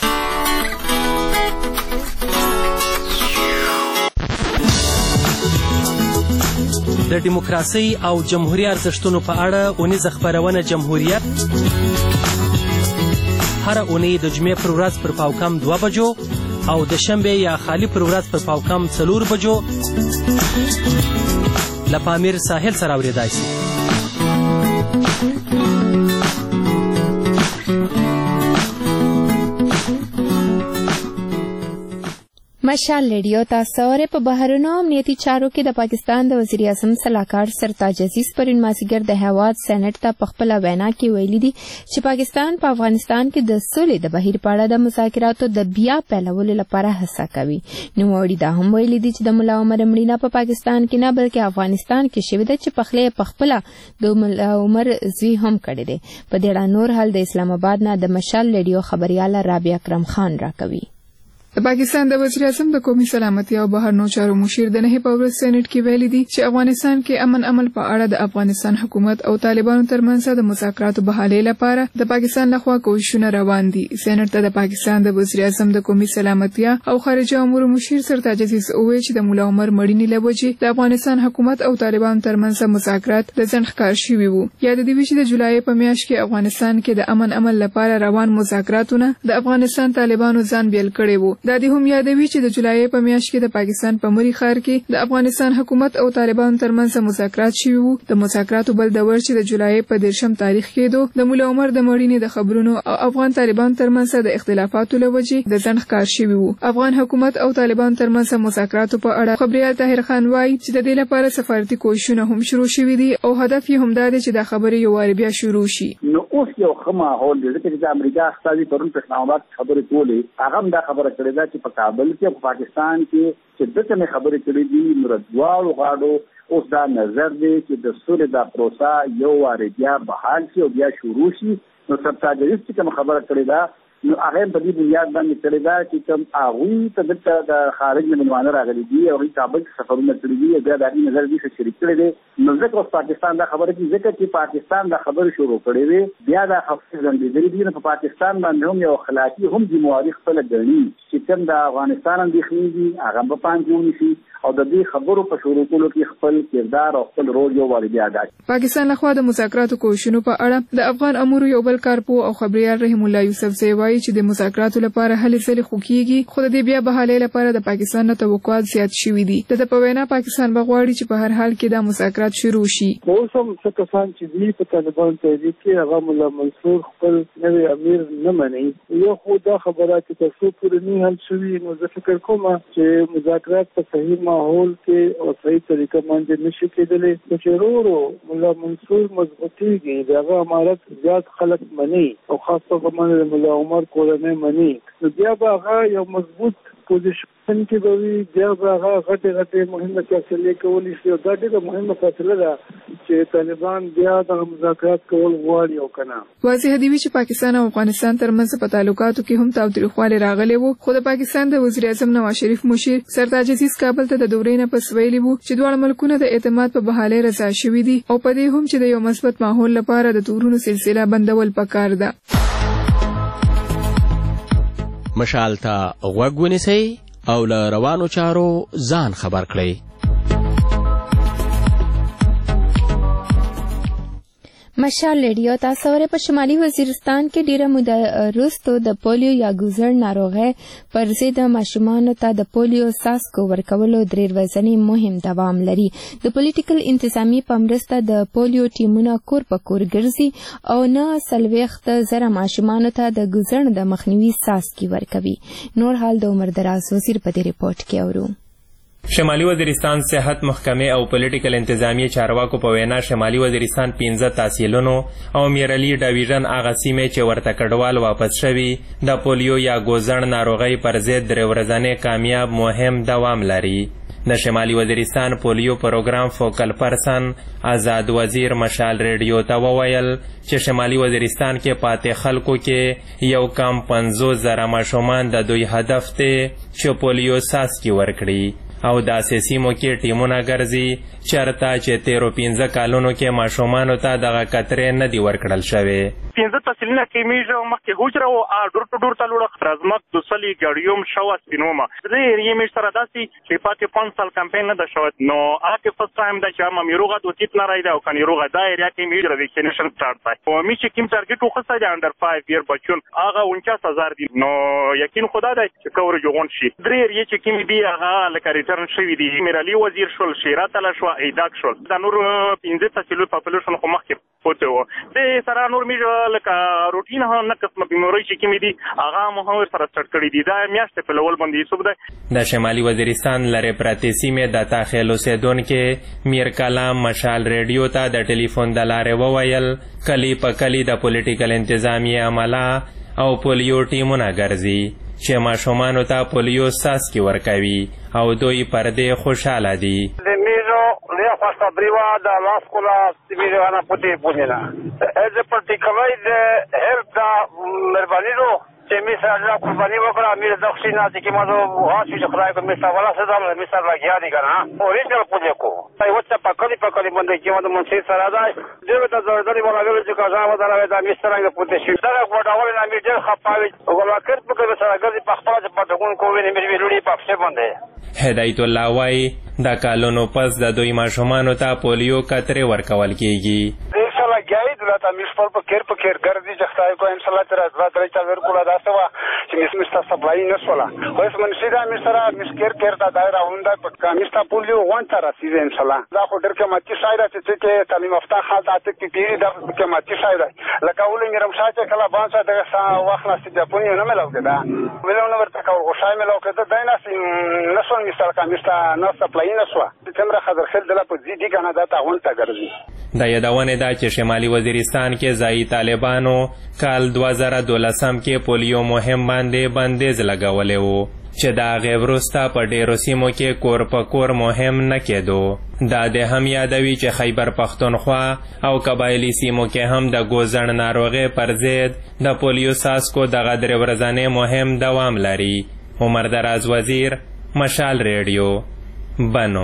S14: د دیموکراسي او جمهوریت ارزښتونو په اړه اونیزه خپرونه جمهوریت هر اونۍ د جمعې پر ورځ پر پاوکم دوه بجو او د شنبې یا خالی پر ورځ پر پاوکم څلور بجو له پامیر ساحل سره اورېدای شي.
S1: مشال ریډیو تاسو اورئ. په بهرنیو امنیتي چارو کې د پاکستان د وزیر اعظم سلاکار سرتاج عزیز پرون مازدیګر د هیواد سېنات ته په خپله وینا کې ویلي دي چې پاکستان په افغانستان کې د سولې د بهیر په اړه د مذاکراتو د بیا پیلولو لپاره هڅه کوي. نوموړي دا هم ویلي دي چې د ملا عمر مړینه په پاکستان کې نه بلکې افغانستان کې شوې ده چې پخلی په خپله د ملا عمر زوی هم کړی دی. په دې اړه نور حال د اسلام آباد نه د مشال ریډیو خبرياله رابعه اکرم خان راکوي.
S15: د پاکستان د وزیر اعظم د قومي سلامتي او بهرنیو چارو مشیر د نهه په ورځ سېنات کې ویلي دي چې افغانستان کې امن عمل په اړه د افغانستان حکومت او طالبانو ترمنځ د مذاکراتو بحالې لپاره د پاکستان لخوا کوښښونه روان دي. سېنات ته د پاکستان د وزیر اعظم د قومي سلامتي او خارجه امور مشیر سرتاج عزیز وویل چې د مولا عمر مړینې له وجې د افغانستان حکومت او طالبانو ترمنځ مذاکرات د ځنډ ښکار شوي وو. یاد دي چې د جولای په میاشت کې افغانستان کې د امن عمل لپاره روان مذاکراتونه د افغانستان طالبانو ځان بیل کړي وو. دا د هم یادوي چې د جولای په میاشت کې د پاکستان په مری ښار کې د افغانستان حکومت او طالبانو ترمنځ مذاکرات شوي وو. د مذاکراتو بل دور چې د جولای په دیرشم تاریخ کې دو د مولا عمر د مړینې د خبرونو او افغان طالبانو ترمنځ د اختلافاتو له وجې د ځنډ ښکار شوي وو. افغان حکومت او طالبانو ترمنځ مذاکراتو په اړه خبريال طاهر خان وایي چې د دې لپاره سفارتي کوښښونه هم شروع شوي دي او هدف یې هم دا دی چې دا خبرې یو وار بیا شروع شي.
S16: نو اوس یو ښه ماحول دی ځکه چې د امریکا استازي پرون په اسلام آباد خبرې کولې هغه هم دا خبره کړې ده چې په کابل کې په پاکستان کې چې دغه نه خبرې کړې دي نو دواړو غاړو اوس دا نظر دی چې د سولې دا پروسه یو وار بیا بحال شي او بیا شروع شي. نو سرتاج عزیز چې کوم خبره کړې ده نو هغه په دې بنیاد باندې کړی دا چې کوم هغوی ته دلته د خارج نه مېلمانه راغلي دي او هغوی کابل کې سفرونه کړي دي بیا د هغې نظر دې ښه شریک کړی دی. نو ځکه اوس پاکستان دا خبره کوي ځکه چې پاکستان دا خبرې شروع کړې وې بیا دا خبرې ځنډېدلې دي. نو په پاکستان باندې هم یو اخلاقي هم ذمهواري خپله ګڼي چې کوم د افغانستان اندېښنې دي هغه به پام کې ونیسي او د دې خبرو په شروع کولو کې خپل کردار او خپل رول یو وار بیا ادا کړي.
S15: پاکستان لخوا د مذاکراتو کوښښونو په اړه د افغان امورو یو بل کارپوه او خبريال رحیم الله یوسفزی وایي چې د مذاکراتو لپاره هلې ځلې خو کېږي خو د دې بیا بحالې لپاره د پاکستان نه توقعات زیات شوي دي. د ده په وینا پاکستان به غواړي چې په هر حال کې دا مذاکرات شروع شي.
S17: اوس هم څه کسان چې دي په طالبان تحریک کې هغه ملا منصور خپل نوی امیر نه مني. یو خو دا خبره چې تر څو پورې نه حل شوي نو زه فکر کوم چې مذاکرات په صحیح ماحول کې او صحیح طریقه باندې نشي کېدلی. چې ورو ورو ملا منصور مضبوطېږي د هغه امارت زیات خلک مني او خاص طور باندې د ملا عمر کورنۍ مني نو بیا به هغه یو مضبوط پوزیشن کې به وي. بیا به هغه غټې غټې مهمه فیصلې کولی شي او دا ډېره مهمه فیصله ده چې طالبان بیا د مذاکرات کول غواړي او که نه.
S15: واضح دي چې پاکستان او افغانستان ترمنځ په تعلقاتو کې هم تاوتریخوالی راغلی و خو د پاکستان د وزیر اعظم نواز شریف مشیر سرتاج عزیز کابل ته د دورې نه پس ویلي وو چې دواړه ملکونه د اعتماد په بحالې رضا شوي دي او په دې هم چې د یو مثبت ماحول لپاره د تورونو سلسله بندول پکار ده.
S18: مشال ته غوږ ونیسئ او له روانو چارو ځان خبر کړئ.
S1: مشال ریډیو تاسو اورئ. په شمالي وزیرستان کې ډیره موده وروسته د پولیو یا ګوزړ ناروغۍ پر ضد ماشومانو ته د پولیو څاڅکو ورکولو درې ورځنی مهم دوام لري. د پولیټیکل انتظامی په مرسته د پولیو ټیمونه کور په کور ګرځي او نه څلوېښت زره ماشومانو ته د ګوزړ د مخنیوي څاڅکي ورکوي. نور حال د عمر دراز وزیر په دې ریپورت کې اورو.
S19: شمالي وزیرستان صحت محکمې او پولیټیکل انتظامیه چارواکو په وینا شمالي وزیرستان پنځه تحصیلونو او میرالي ډویژن هغه سیمې چې ورته کډوال واپس شوي د پولیو یا ګوزړ ناروغۍ پر ضد درې ورځنی کامیاب مهم دوام لري. د شمالي وزیرستان پولیو پروګرام فوکل پرسن آزاد وزیر مشال ریډیو ته وویل چې شمالي وزیرستان کې پاتې خلکو کې یو کم پنځوس زره ماشومان د دوی هدف دی چې پولیو څاڅکي ورکړي او داسې سیمو کې ټیمونه ګرځي چېرته چې تیرو پنځه کالونو کې ماشومانو ته دغه قطرې نه دي ورکړل شوې.
S6: پنځه تحصیلونه کې میږه مخکې حجره او ډور ټو ډور ته لوړه رزمک دوسلی ګړیوم شوا سپینوما دې یې میږ سره داسې چې پاتې پنځه سال کمپین نه ده شوی نو هغه فرست ټایم ده چې ما میروغه دوتیت نه راځي او کني روغه دا ایریا کې میږ ویکسینیشن سٹارټ دی او می چې کیم ټارګټ وخصه دی انډر پنځه ایر بچون هغه انچاس هزار دی نو یقین خدا دی چې کور جوړون شي. درې یې چې کیم بي هغه لکه ریټرن شوی دی. میرالي وزیر شول شیرات الله شو ایداک شول دا نور پنځه تحصیلو پاپولیشن خو مخکې پوته و د سره نور میږ لکه روټین هم نه قسمه بیماری چې کمی دي هغه مهور سره سټارټ کړی دي دا میاشتې په لول باندې صوب ده.
S19: د شمالي وزیرستان لرې پرتې سیمې د تاخیل اوسېدونکي میر کلام مشال ریډیو ته د ټلیفون د لارې وویل کلی په کلی د پولیټیکل انتظامیې عمله او پولیو ټیمونه ګرځي چې ماشومانو ته پولیو څاڅکي ورکوي او دوی پر دې خوشحاله دي.
S20: Lea questa priva dalla scuola si vedevano poter punire. E se particolare il herda mervanino چې می سره قرباني وکړه میر د خسینا چې ما زه غاښ چې خدای کو می سره ولا سزا می سره لګیا دي کنه اوریجنل پوجا کو پای وڅ پکړی پکړی باندې چې ما د منشي سره دا دغه ته زړدلې ولا ویل چې کاځه و دا دا می سره پوتې شي دا وډاول نه می ډېر خپاوي او واکر په کې سره ګرځي په خپل په دغون کو ویني می ویلوړي په څه باندې
S19: هدایت الله وای دا کالونو پس د دوی ماشومان ته پولیو کترې ورکول کیږي
S12: لګیای دلته مې خپل په کېر په کېر ګرځي چې خدای کو ان شاء الله تر ازوا درې چا ورکولا دا سوا چې مې سمستا سپلای نه سولا خو اس منشي دا مې سره مې کېر کېر دا دایره هوندا په کامیستا پولیو وان تر رسیدي ان شاء الله دا خو ډېر کې ماتي شایده چې چې تعلیم یافته خاص اته کې پیری دا کې ماتي شایده لکه ولې مې رمشاته کله بانسا دغه وخت نشي د پونی نه ملو کېدا ولونه ورته کول غوښای ملو کېدا دای نه نسون مې سره کامیستا نه سپلای نه سوا څنګه خبر خل دلا په زیدي کنه دا تا وان تا ګرځي
S19: دا یادونه دا چې شمالي وزیرستان کې ځایي طالبانو کال دوه زره دولسم کې پولیو مهم باندې بندیز لګولې وو چې دا غیبروستا په ډیرو سیمو کې کور په کور مهم نه کېدو دا د هم یادوي چې خیبر پختونخوا او قبایلی سیمو کې هم د ګوزن ناروغي پر ضد د پولیو ساسکو دغه درې ورځنی مهم دوام لري عمر دراز وزیر مشال ریډیو بنو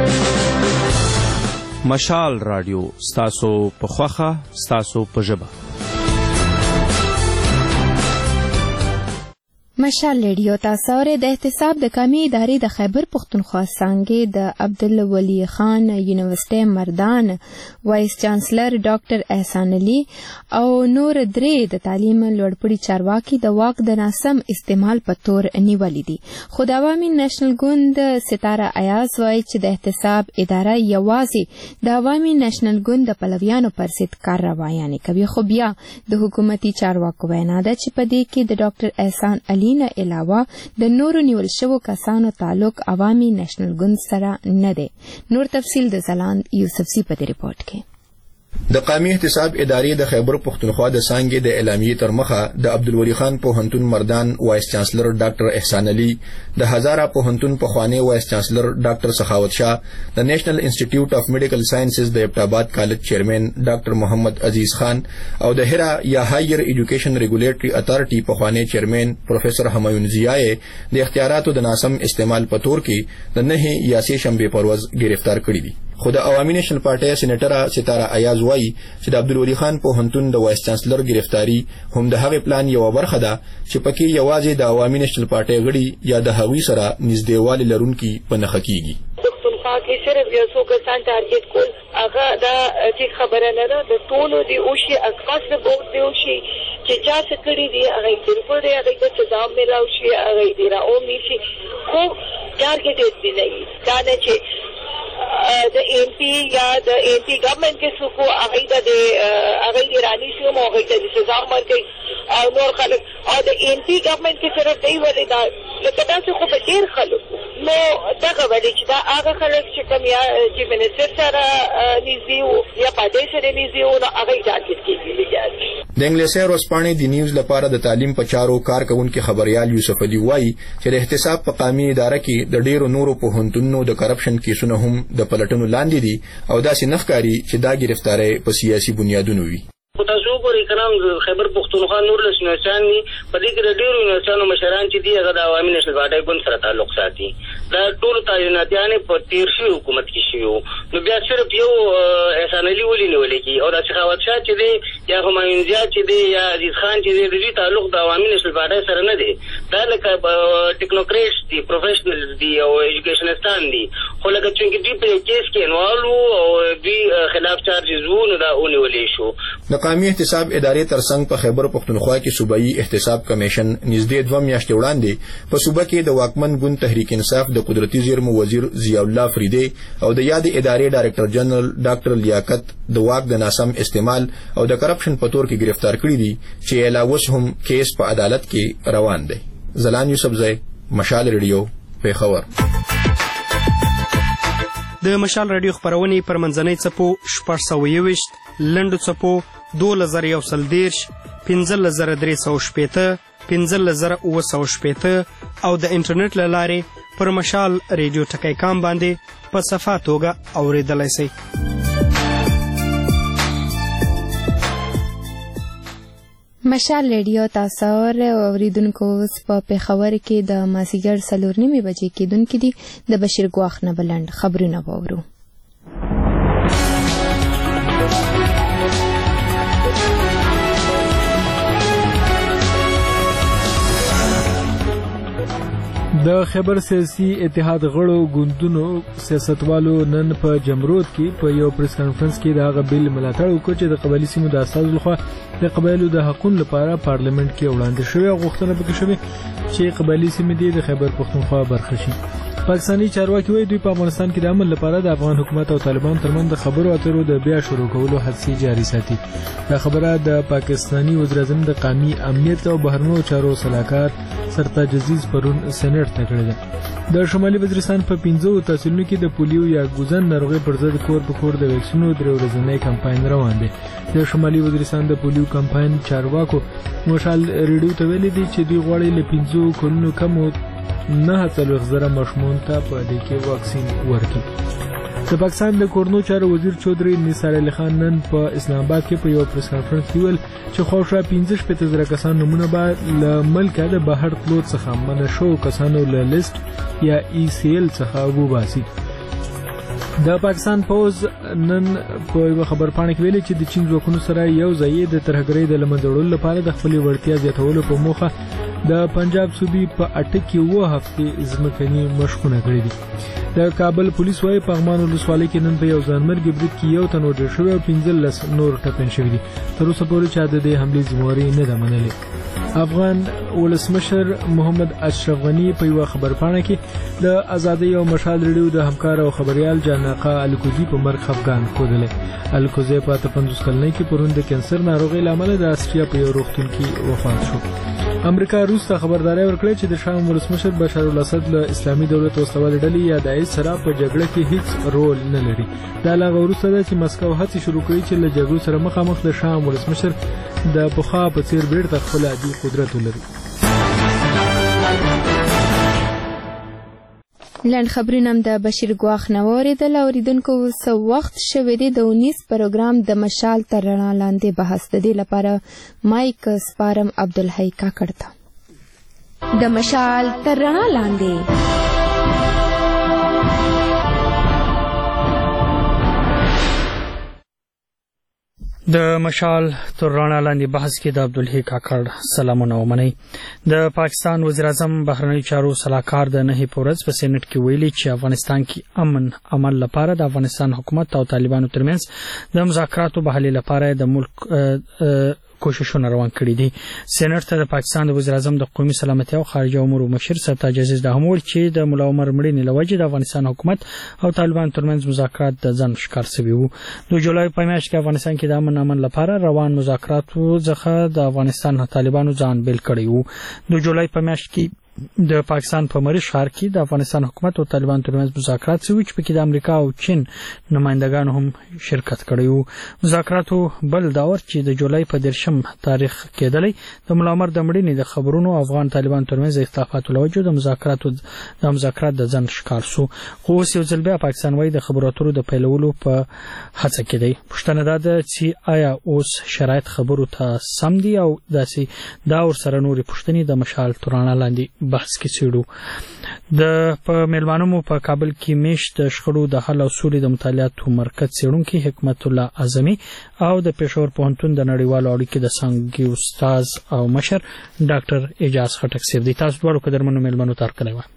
S21: مشال رادیو ستاسو په خوخه ستاسو په ژبه
S1: مشال ریډیو تاسو اورئ د احتساب د کمی ادارې د خیبر پختونخوا څانګې د عبدالولي خان یونیورسيټي مردان وایس چانسلر ډاکټر احسان علي او نور درې د تعلیم لوړپوړي چارواکي د واک د ناسم استعمال په تور نیولې دي خو د عوامي نېشنل ګوند ستاره ایاز وایي چې د احتساب اداره یوازې د عوامي نېشنل ګوند د پلویانو پر ضد کارروایانې کوي خو بیا د حکومتي چارواکو وینا ده چې په دې کې د ډاکټر احسان علي نه علاوه د نورو نیول شوو کسانو تعلق عوامي نېشنل ګوند سره نه دی نور تفصیل د زلاند یوسفزي په دې ریپورت کې
S22: د قومي احتساب ادارې د خیبر پختونخوا د څانګې د اعلامیې تر مخه د عبدالولي خان پوهنتون مردان وایس چانسلر ډاکټر احسان علي د هزاره پوهنتون پخوانی وایس چانسلر ډاکټر سخاوت شاه د نیشنل انسټیټیوټ اف میډیکل ساينسز د ابټاباد کالج چیرمن ډاکټر محمد عزیز خان او د هرا یا هایر ایجوکیشن ریګولیټری اتارټي پخوانی چیرمن پروفیسور همایون ضیاء د اختیاراتو د ناسم استعمال په تور کې د نه یاسې شنبه پروز گرفتار کړی دي خو د عوامي نېشنل پارټي سېنیټر ستاره ایاز وایي چې د عبدالولي خان پوهنتون د وایس چانسلر گرفتاری هم د هغې پلان یوه برخه ده چې پکې یوازې د عوامي نېشنل پارټي غړي یا د هغوی سره نږدېوالي لرونکي په نښه کیږي
S23: پختونخوا کې صرف یو څو کسان ټارګېټ کول هغه دا چې خبره نه ده د ټولو دی اوشي اکراس د بورډ دی اوشي چې چا څه کړي دي هغه یې بالکل دی هغه ته سزا میلاو شي هغه یې دی راومي شي خو ټارګېټ دی نه وي دا نه چې د ایم پی یا د ایم پی ګورنمنت کې څوک هغه د هغه د رانی شو مو هغه د سزا ورکړي او نور خلک او د ایم پی ګورنمنت کې صرف دی ولې دا لکه تاسو خو په ډیر خلک نو دغه ولې چې دا هغه خلک چې کوم یا چې منسټر سره نږدې وو یا پادې سره نږدې وو نو هغه ټارګېټ کیږي
S22: د انګلیسي ورځپاڼې د نیوز لپاره د تعلیم په چارو کارکونکو خبريال یوسف علي وایي چې د احتساب په قومي اداره کې د ډیرو نورو پوهنتونونو د کرپشن کیسونه هم د پلټنو لاندې دي او داسې نښکاري چې دا گرفتاری په سیاسي بنیادونو وي
S7: تاسو پورې کرام خیبر پختونخوا نور له سنوسان دي په دې کې د ډیرو یونیورسيټانو مشران چې دي هغه د عوامي نېشنل پارټي ګوند سره تعلق ساتي دا ټول تعیناتیانې په تیر شوي حکومت کې شوي نو بیا صرف یو احسان علي ولي نیول کېږي او د سخاوت شاه چې دی یا همایون ضیاء چې دی یا عزیز خان چې دی د دوی تعلق د عوامي نېشنل پارټي سره نه دی دا لکه ټیکنوکریټس دي پروفیشنلز دي او ایجوکیشنستان دي خو لکه چې دوی په کیس کې انوالو او دوی خلاف چارجز وو نو دا ونیولې شو
S22: د قومي احتساب ادارې ترڅنګ په خیبر پختونخوا کې صوبایي احتساب کمیشن نږدې دوه میاشتې وړاندې په صوبه کې د واکمن ګوند تحریک انصاف د قدرتي زیرمو وزیر ضیاء الله فریدي او د یاد ادارې ډایرکټر جنرال ډاکټر لیاقت د واک د ناسم استعمال او د کرپشن په تور کې گرفتار کړي دي چې علاوه هم کیس په عدالت کې روان دی زلان یوسفزی مشال ریډیو پیښور
S24: د مشال رادیو خبرونه پر منځنۍ څپو شپږ سوه یوویشت لنډو څپو دولس زره یو سل دېرش پنځلس زره درې سوه شپېته پنځلس زره اووه سوه شپېته او د انټرنیټ له لارې پر مشال ریډیو ټکی کام باندې په صفا توګه اورېدلی شئ
S1: مشال ریډیو تاسو اوریدونکو اوس په پېښور کې د مازیګر څلور نیمې بجې کېدونکي دي. د بشیر ګواښ نه بلند خبرونه واورو.
S2: د خیبر سیاسي اتحاد غړو ګوندونو سیاستوالو نن په جمرود کې په یو پریس کانفرنس کې د هغه بیل ملاتړ وکړ چې د قبایلي سیمو د استازو لخوا د قبایلو د حقونو لپاره پارلیمنت کې وړاندې شوې او غوښتنه پکې شوې چې قبایلي سیمې دې د خیبر پښتونخوا برخه شي. پاکستاني چارواکي وایي دوی په افغانستان کې د امن لپاره د افغان حکومت او طالبانو ترمنځ د خبرو اترو د بیا شروع کولو هڅې جاري ساتي. دا خبره د پاکستاني وزیر اعظم د قومي امنیت او بهرنیو چارو صلاحکار سرتاج عزیز پرون سېنات ته کړې ده. د شمالي وزیرستان په پنځو تحصیلونو کې د پولیو یا ګوزن ناروغۍ پر ضد کور په کور د ویکسینو درې ورځنی کمپاین روان دی. د شمالي وزیرستان د پولیو کمپاین چارواکو مشال ریډیو ته ویلي دي چې دوی غواړي له پنځو کلونو کم نه څلوېښت زره ماشومانو ته په دې کې واکسین ورکړي. د پاکستان د کورنو چارو وزیر چودري نثار علي خان نن په اسلام آباد کې په یو پریس کانفرنس کې ویل چې خواوشا پنځه شپېته زره کسان نومونه به له ملکه د بهر تلو څخه منع شوو کسانو له لیست یا ای سی ایل څخه وباسي. د پاکستان پوز نن په یو خبرپاڼه کې ویلي چې د چین ځواکونو سره یو ځای د ترهګرۍ د له منځه وړلو لپاره د خپلې وړتیا زیاتولو په موخه د پنجاب صوبې په اټک کې اووه هفتې ځمکني مشقونه کړي دي. د کابل پولیس وايي په پغمان ولسوالۍ کې نن په یو ځانمرګي برید کې یو تن وژل شوی او پنځلس نور ټپیان شوي دي. تر اوسه پورې چا د دې حملې ذمہواري نه ده منلې. افغان ولسمشر محمد اشرف غنی په یو خبرپاڼه کې د ازادۍ او مشال ریډیو د همکار او خبريال جاناقا الکوزي په مرګ خفګان ښودلی. الکوزي په اته پنځوس کلنۍ کې پرون د کینسر ناروغۍ له امله د آسټریا په یو روغتون کې وفات شو. امریکا روس ته خبرداري ورکړه چې د شام ولسمشر بشار الاسد له اسلامي دولت وسلوالې ډلې یا د ایس سره په جګړه کې هیڅ رول نه لري. دا لا وروسته ده چې مسکو هڅې شروع کړې چې له جګړو سره مخامخ د شام ولسمشر د پخوا په څیر بیرته خپل عادي قدرت ولري.
S1: لنډ خبرونه هم د بشیر ګواښ نه واورېدل. اوریدونکو څه وخت شوی دی د اونیس پروګرام د مشال تر رڼا لاندې بحث د دې لپاره مایک سپارم عبدالحی کاکړ ته. د مشال تر رڼا لاندې
S24: د مشال تر رڼا لاندې بحث کې د عبدالحی کاکړ سلامونه ومنئ. د پاکستان وزیر اعظم بهرنیو چارو صلاحکار د نهي په ورځ په سېنات کې ویلي چې افغانستان کې امن عمل لپاره د افغانستان حکومت او طالبانو ترمنځ د مذاکراتو بحالي لپاره د ملک کوششونه روان کړي دي. سېنات ته د پاکستان د وزیر اعظم د قومي سلامتۍ او خارجه امور مشر سرتاج عزیز دا هم ویل چې د ملا عمر مړینې له وجې د افغانستان حکومت او طالبانو ترمنځ مذاکرات د ځنډ ښکار شوي وو. د جولای په میاشت کې افغانستان کې د امن عمل لپاره روان مذاکراتو څخه د افغانستان طالبانو ځان بیل کړی وو. د جولای په میاشت کې د پاکستان په مریخ ښار کې د افغانستان حکومت او طالبانو ترمنځ مذاکرات شوي چې پکې د امریکا او چین نمائندګانو هم شرکت کړی وو. مذاکراتو بل داور چې د جولای په دېرشم تاریخ کېدلی د ملا عمر د مړینې د خبرونو افغان طالبانو ترمنځ د اختلافاتو له وجې د مذاکراتو د مذاکرات د ځنډ ښکار شو. خو اوس یو ځل بیا پاکستان وایي د خبرو اترو د پیلولو په هڅه کې دی. پوښتنه دا ده چې آیا اوس شرایط خبرو ته سم دي او داسې دا ورسره نورې پوښتنې د مشال تر رڼا لاندې بحث کې څېړو. د په میلمانو مو په کابل کې میشت د شخړو د حل او سولې د مطالعاتو مرکز څېړونکي حکمت الله اعظمي او د پېښور پوهنتون د نړیوالو اړیکو د څانګې استاز او مشر ډاکټر اعجاز خټک صاحب دي. تاسو دواړو قدرمنو میلمنو ته هرکلی وایم.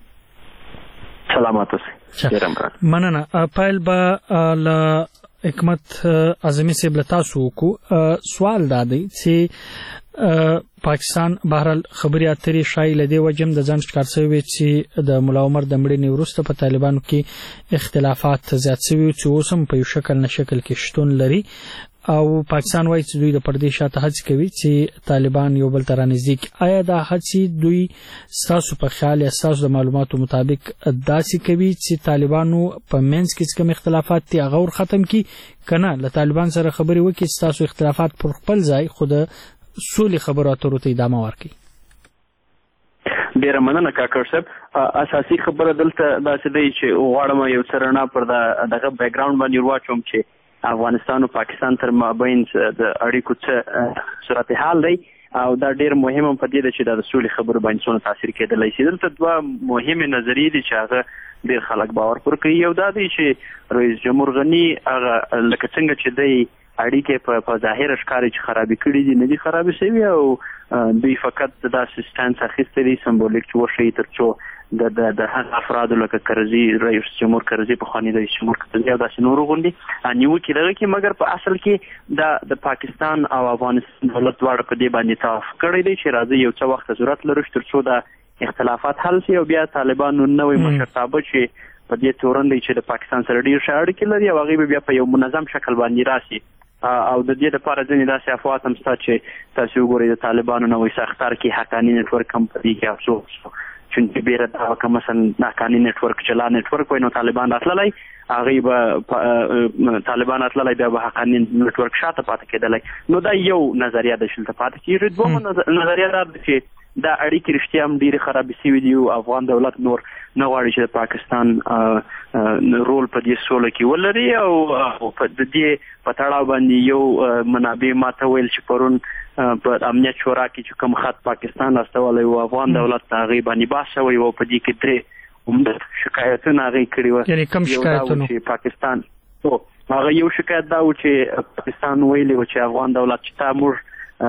S3: سلامات اوسئ.
S24: مننه. پیل به له حکمت اعظمي صاحب له تاسو وکړو. سوال دا دی چې پاکستان بهرحال خبري اترې شایي له دې وجه هم د ځان ښکار شوی چې د ملا عمر د مړینې وروسته په طالبانو کې اختلافات زیات شوي چې اوس هم په یو شکل نه شکل کې شتون لري او پاکستان وایي چې دوی د پردې شاته هڅې کوي چې طالبان یو بل ته رانږدې کړي. آیا دا هڅې دوی ستاسو په خیال یا ستاسو د معلوماتو مطابق داسې کوي چې طالبانو په منځ کې چې کوم اختلافات دي هغه ور ختم کړي که نه له طالبان سره خبرې وکړي چې ستاسو اختلافات پر خپل ځای خو د سولې خبرو اترو ته ادامه ورکړي؟
S3: ډیره مننه کاکړ صاحب. اساسي خبره دلته داسې دی چې غواړم یو څه رڼا پر دغه بیک ګراوند باندې واچوم چې افغانستان او پاکستان تر مابین د اړیکو څه صورت حال دی. او دا ډیر مهمه په دې ده چې د سولې خبرو باندې څونه تاثیر کېدلی شي. دلته دوه مهمې نظریې دي چې هغه ډیر خلک باور پر کوي. یو دا دی چې رئیس جمهور غني هغه لکه څنګه چې دی اړیکې په ظاهر ښکاري چې خرابې کړي دي، نه دي خرابې شوي، او دوی فقط داسې سټانس اخیستی دی سمبولیک چې وښیي تر څو د د د هغه افرادو لکه کرزي، رئیس جمهور کرزي، پخواني رئیس جمهور کرزي او داسې نورو غوندې نیوکې دغه کې، مګر په اصل کې دا د پاکستان او افغانستان دولت دواړه په دې باندې توافق کړی دی چې راځي یو څه وخت ضرورت لرو تر څو دا اختلافات حل شي او بیا طالبانو نوې مشرتابه چې په دې تورن دی چې د پاکستان سره ډېر ښه اړیکې لري او هغوی به بیا په یو منظم شکل باندې راسي. او د دې لپاره ځینې داسې افواط هم شته چې تاسو وګورئ د طالبانو نوی ساختار کې حقاني نیټورک هم په دې کې افسوس چونکې بیره دا که مثلا حقاني نیټورک چې لا نیټورک وای نو طالبان راتللی هغوی به طالبان راتللی بیا به حقاني نیټورک شاته پاتې کېدلی. نو دا یو نظریه ده چې دلته پاتې کېږي. دومره نظریه دا ده چې دا اړیکې رښتیا هم ډېرې خرابې شوي دي او افغان دولت نور نه غواړي چې د پاکستان رول په دې سوله کې ولري او په دې په تړاو باندې یو منابع ماته ویل چې پرون په امنیت شورا کې چې کوم خط پاکستان استولی و افغان دولت د هغې باندې بحث شوی و، په دې کې درې عمده شکایتونه هغې کړي وو.
S24: یعنې کوم شکایتونه؟
S3: چې پاکستان هغه یو شکایت دا و چې پاکستان ویلي و چې افغان دولت چې تا موږ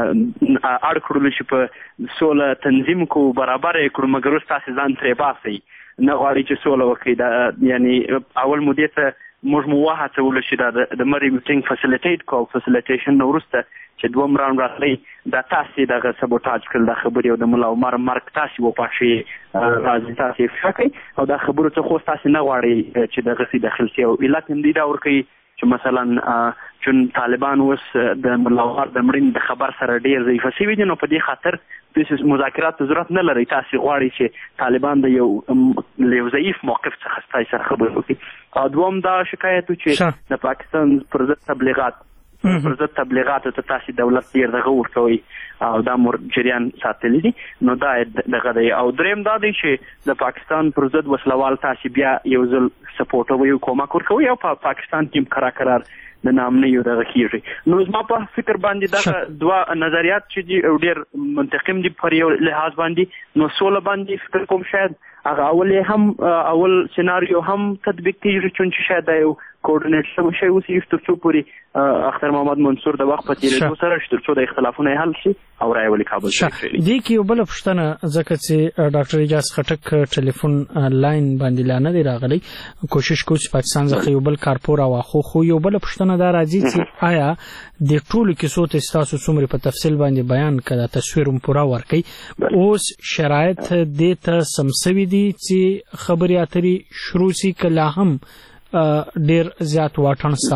S3: اړ کړلو چې په سوله تنظیم کو برابر یې کړو، مګر اوس تاسې ځان ترې باسئ، نه غواړي چې سوله وکړي. دا یعنې اول مودې ته موږ مو وهڅولو چې دا د مري میټینګ فسیلیټیټ کو، فسیلیټیشن نه وروسته چې دوم راوند راتلی دا تاسې دغه سبوټاج کړل، دا خبرې او د ملا عمر مرګ تاسې وپاشئ، راځي تاسې افشا کوئ او دا خبرو څخه اوس تاسې نه غواړئ چې دغسې داخل شي. او علت هم دې دا ورکوي چې مثلا چون طالبان اوس د ملا عمر د مړینې د خبر سره ډېر ضعیفه شوي دي، نو په دې خاطر د مذاکرات ته ضرورت نه لري. تاسې غواړئ چې طالبان د یو یو ضعیف موقف څخه ستاسې سره خبرې وکړي. او دوم دا شکایت و چې د پاکستان پر ضد تبلیغات پر ضد تبلیغاتو ته تاسې دولت ډېر دغه ورکوئ او دا مور جریان ساتلی دي، نو دا دغه دی. او دریم دا دی چې د پاکستان پر ضد وسلوال تاسې بیا یو ځل سپورټوئ او کومک ورکوئ او په پاکستان کې هم کرار کرار د نامنیو دغه کېږي. نو زما په فکر باندې دغه دوه نظریات چې دي او ډېر منتقم دي پر یو لحاظ باندې، نو سوله باندې فکر کوم شاید هغه اول هم اول سیناریو هم تطبیق کېږي، چون چې شاید دا یو کوارډینیټ شوی شی اوسي تر څو پورې اختر محمد منصور د وخت په تېرېدو سره تر څو د اختلافونه حل شي او رایولي کابل ته شي.
S24: دې کې یو بله پوښتنه، ځکه چې ډاکټر اجاز خټک ټلیفون لاین باندې لا نه دی راغلی، کوشش کوو چې پاکستان څخه یو بل کارپور راواخلو، خو یو بله پوښتنه دا راځي چې آیا د ټولو کیسو ته ستاسو څومره په تفصیل باندې بیان کړه، تصویر هم پوره ورکړئ، اوس شرایط دې ته سم سوي دي چې خبرې اترې شروع شي که لا هم ډیر زیات واټن شته؟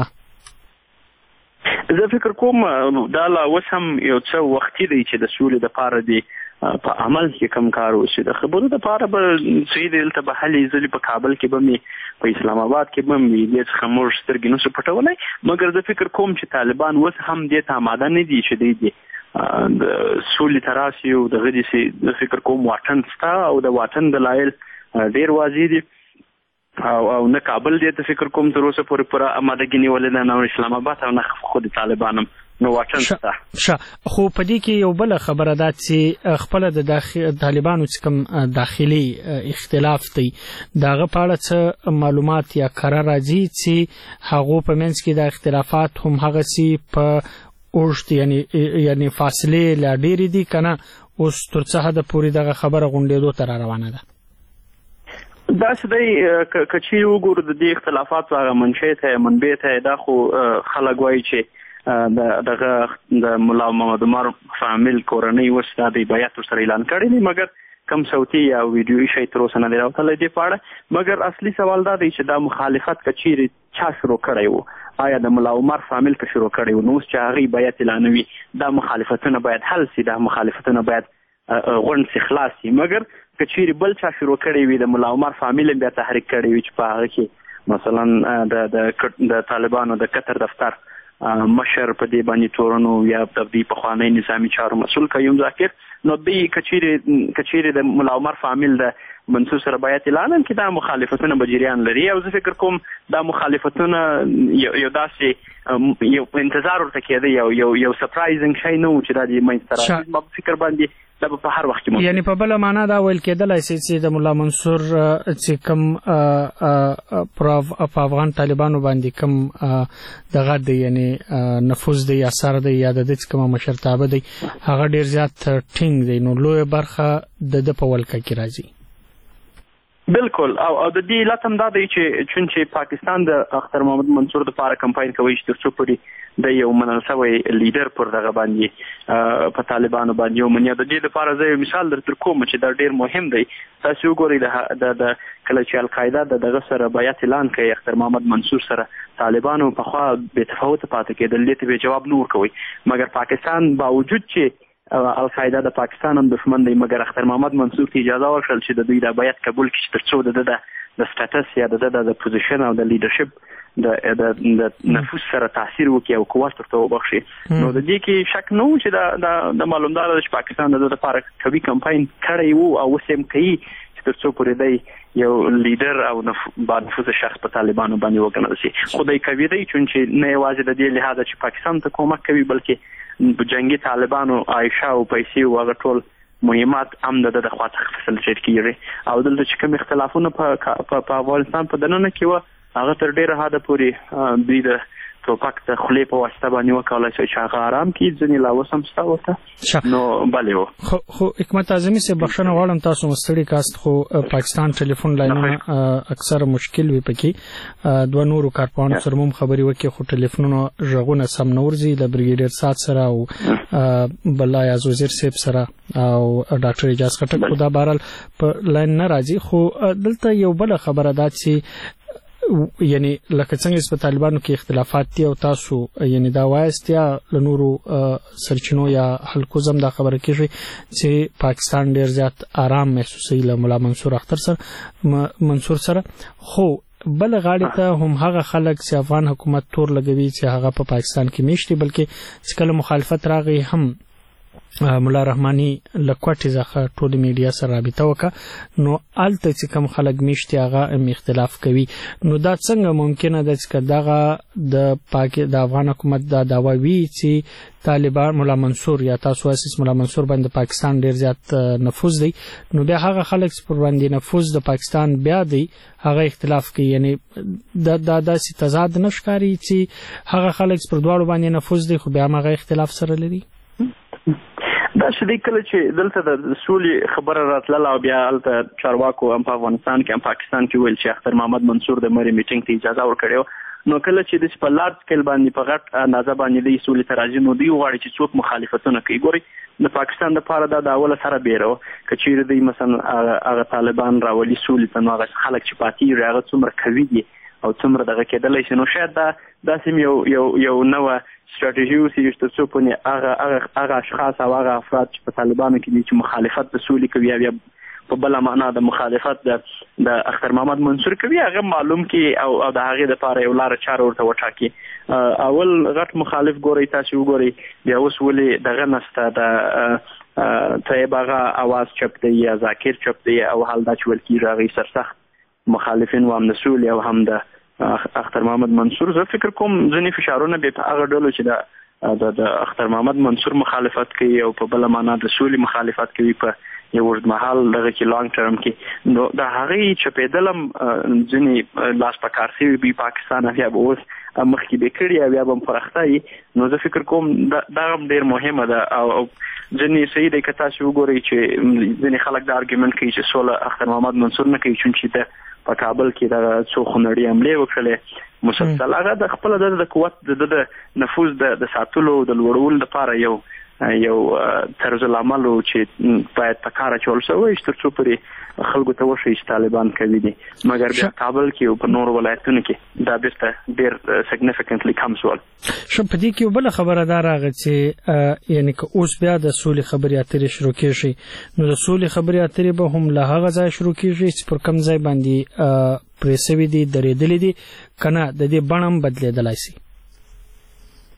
S3: زه فکر کوم دا لا اوس هم یو څه وختي دی چې د سولې دپاره دی په عمل کې کم کار وشي. د خبرو دپاره به څه دی دلته به هلې ځلې په کابل کې به مې په اسلام آباد کې به مې دې څخه موږ سترګې نشو پټولی، مګر زه فکر کوم چې طالبان اوس هم دې ته آماده نه دي چې دی دي د سولې ته راسي او دغه داسې زه فکر کوم واټن شته او د واټن دلایل ډېر واضح دي او او نه کابل دې ته فکر کوم تر اوسه پورې پوره آمادګي نیولې ده، نه اسلام آباد او نه خود طالبان هم نو واټن شته.
S24: ښه، خو په دې کې یو بله خبره ده چې خپله د طالبانو چې کوم داخلي اختلاف دی د هغه په اړه څه معلومات یا کره راځي چې هغو په منځ کې د اختلافات هم هغسې په اوږد یعنې یعنې فاصلې لا ډېرې دي که نه اوس تر څه حده پورې دغه خبره غونډېدو ته را روانه ده؟
S3: داسې دی که چیرې وګورو د دې اختلافاتو هغه منشأ ته منبع ته دا خو خلک وایي چې دغه د ملا محمد عمر فامیل کورنۍ اوس دا د بیعت ورسره اعلان کړی دی، مګر کم صوتي یا ویډیویي شی تر اوسه نه دی راوتلی دې په اړه. مګر اصلي سوال دا دی چې دا مخالفت که چیرې چا شروع کړی و، آیا د ملا عمر فامیل که شروع کړی و، نو اوس چې هغوی بیعت اعلانوي دا مخالفتونه باید حل سي، دا مخالفتونه باید غونډ سي، خلاص سي. مګر که چیرې بل چا شروع کړی وي، د ملا عمر فامیل هم بیا تحریک کړی وي چې په هغه کې مثلا د د طالبانو د قطر دفتر مشر په دې باندې تورنو یا د دې پخوانی نظامی چارو مسؤل قیوم ذاکر نو دې کچېره کچېره د ملا عمر فامیل د منصور سره باید اعلان کړي دا مخالفتونه بجریان لري او زه فکر کوم دا مخالفتونه یو داسې یو انتظار ورته کېده یو یو یو سرپرایزینګ شی نه و چې دا دې منځته راځي ما فکر باندې دا په هر وخت کې
S4: یعنی په بل معنا دا ویل کېدلای شي چې د مولا منصور چې کوم په افغان طالبانو باندې کوم دغه دی یعنی نفوذ دی اثر دی یا د دې کوم مشرتابه دی هغه ډیر زیات ټینګ دی نو لوی برخه د د په ولکه کې راځي
S3: بالکل او او د دې لاتم دا دی چې چې پاکستان د اختر محمد منصور د لپاره کمپاین کوي چې تر څو پورې د یو مناسبه لیډر پر دغه باندې په طالبانو باندې یو منیا د دې لپاره زه مثال درته کوم چې دا ډیر مهم دی تاسو وګورئ د د کله چې القاعده د دغه سره بیعت اعلان کوي اختر محمد منصور سره طالبانو په خوا به تفاوت پاتې کېدل دې ته جواب نور کوي مګر پاکستان باوجود چې القاعده د پاکستان هم دشمن دی مګر اختر محمد منصور ته اجازه ورکړل چې د دوی د بیعت قبول کړي ترڅو د د د سټاتس یا د د پوزیشن او د لیډرشپ د د نفوذ سره تاثیر وکړي او قوت ورته وبخشي نو د دې کې شک نه و چې د د معلومدار چې پاکستان د لپاره کوي کمپاین کړی وو او وسیم کوي چې ترڅو پورې دی یو لیډر او با نفوذ شخص په طالبانو باندې وګڼل شي خدای کوي دی چې نه یوازې د دې لحاظ چې پاکستان ته کومک کوي بلکې جنگي طالبانو عائشہ او پیسې او هغه ټول مهمات هم د د خواته فسیلیټیټ کیږي او دلته چې کوم اختلافونه په په افغانستان په دننه کې و هغه تر ډیره حد پورې دوی د ټوپک د خلې په واسطه باندې وکولای شي چې هغه آرام کړي ځنې لا اوس هم شته ورته نو بلې و
S4: خو خو حکمت اعظمي صاحب بخښنه غواړم تاسو مستړي کاست خو پاکستان ټلیفون لاینونه اکثر مشکل وي پکې دوه نورو کارپوهانو سره هم خبرې وکړي خو ټلیفونونو غږونه سم نه ورځي د بریګیډیر سات سره او بل یاز وزیر صاحب سره او ډاکټر اجاز خټک خو دا بهرحال په لاین نه راځي خو دلته یو بل خبره ده چې یعنی لکه څنګه په طالبانو کې اختلافات دي او تاسو یعنی دا وایستیا له نورو سرچینو یا حلقو زم دا خبره کیږي چې پاکستان ډیر زیات آرام محسوسوي له مولا منصور اختر سره منصور سره خو بل غاړه ته هم هغه خلک چې افغان حکومت تور لګوي چې هغه په پاکستان کې میشتي بلکې چې کله مخالفت راغی هم مولا رحماني لکوټي ځخه ټول میډیا سره رابطه وکړه نو الته چې کوم خلک میشتي هغه ام اختلاف کوي نو دا څنګه ممکنه ده چې دغه د پاک د افغان حکومت دا داوی چې طالبان مولا منصور یا تاسو اساس مولا منصور باندې پاکستان ډیر زیات نفوذ دی نو بیا هغه خلک پر باندې نفوذ د پاکستان بیا دی هغه اختلاف کوي یعنی د د داسې تضاد نشکاري چې هغه خلک پر دواړو باندې نفوذ دی خو بیا هغه اختلاف سره لري
S3: دا چې د کله چې دلته د سولې خبره راتله او بیا الته چارواکو هم په افغانستان کې هم پاکستان کې ویل چې اختر محمد منصور د مری میټینګ ته اجازه ورکړو نو کله چې د په لارج سکیل باندې په غټ اندازه باندې د سولې تراجم نو دی غواړي چې څوک مخالفتونه کوي ګوري د پاکستان لپاره دا د اوله سره بیرو کچېره د مثلا هغه طالبان راولي سولې ته نو هغه خلک چې پاتې راغله څومره کوي دي او څومره دغه کېدلای شي نو شاید دا داسې یو یو یو نوې استراتیژي وسی چې څو په هغه هغه هغه اشخاص او هغه افراد چې په طالبانو کې دي چې مخالفت د سولې کوي یا په بل معنا د مخالفت د د اختر محمد منصور کوي هغه معلوم کې او او د هغه لپاره یو لار چار ورته وټاکي اول غټ مخالف ګوري تاسو وګوري بیا اوس ولې دغه نسته د طيب هغه आवाज چپ دی یا ذاکر چپ دی او حال دا چې ولکې راغی سرسخت مخالفین و هم د سولې او هم د اختر محمد منصور زه فکر کوم ځینې فشارونه به په هغه ډول چې د د اختر محمد منصور مخالفت کوي او په بل معنا د سولې مخالفت کوي په یو ورځمحل دغه کې لانګ ټرم کې نو د هغه چې په دلم ځینې لاس پکارسي به پاکستان بیا به اوس مخکې به کړی بیا به پرختای نو زه فکر کوم دا هم ډیر مهمه ده او ځینې صحیح دی که تاسو وګورئ چې ځینې خلک دا ارګومنټ کوي چې سوله اختر محمد منصور نه کوي چې په کابل کې دا څو خنړی حمله وکړلې مسلسل هغه د خپل د قوت د نفوذ د ساتلو د لوړولو لپاره یو یو طرز العمل چې باید په کار اچول شوی چې ترڅو پرې خلکو ته وشي چې طالبان کوي دي مګر بیا کابل کې او په نور ولایتونو کې دا بیرته ډیر سیګنیفیکنټلی کم سوال
S4: شو په دې کې بل خبره دا راغله چې یعنی که اوس بیا د سولې خبرې اترې شروع کیږي نو د سولې خبرې اترې به هم له هغه ځای شروع کیږي چې پر کم ځای باندې پریسوي دي درېدلې دي کنه د دې بڼم بدلېدلای شي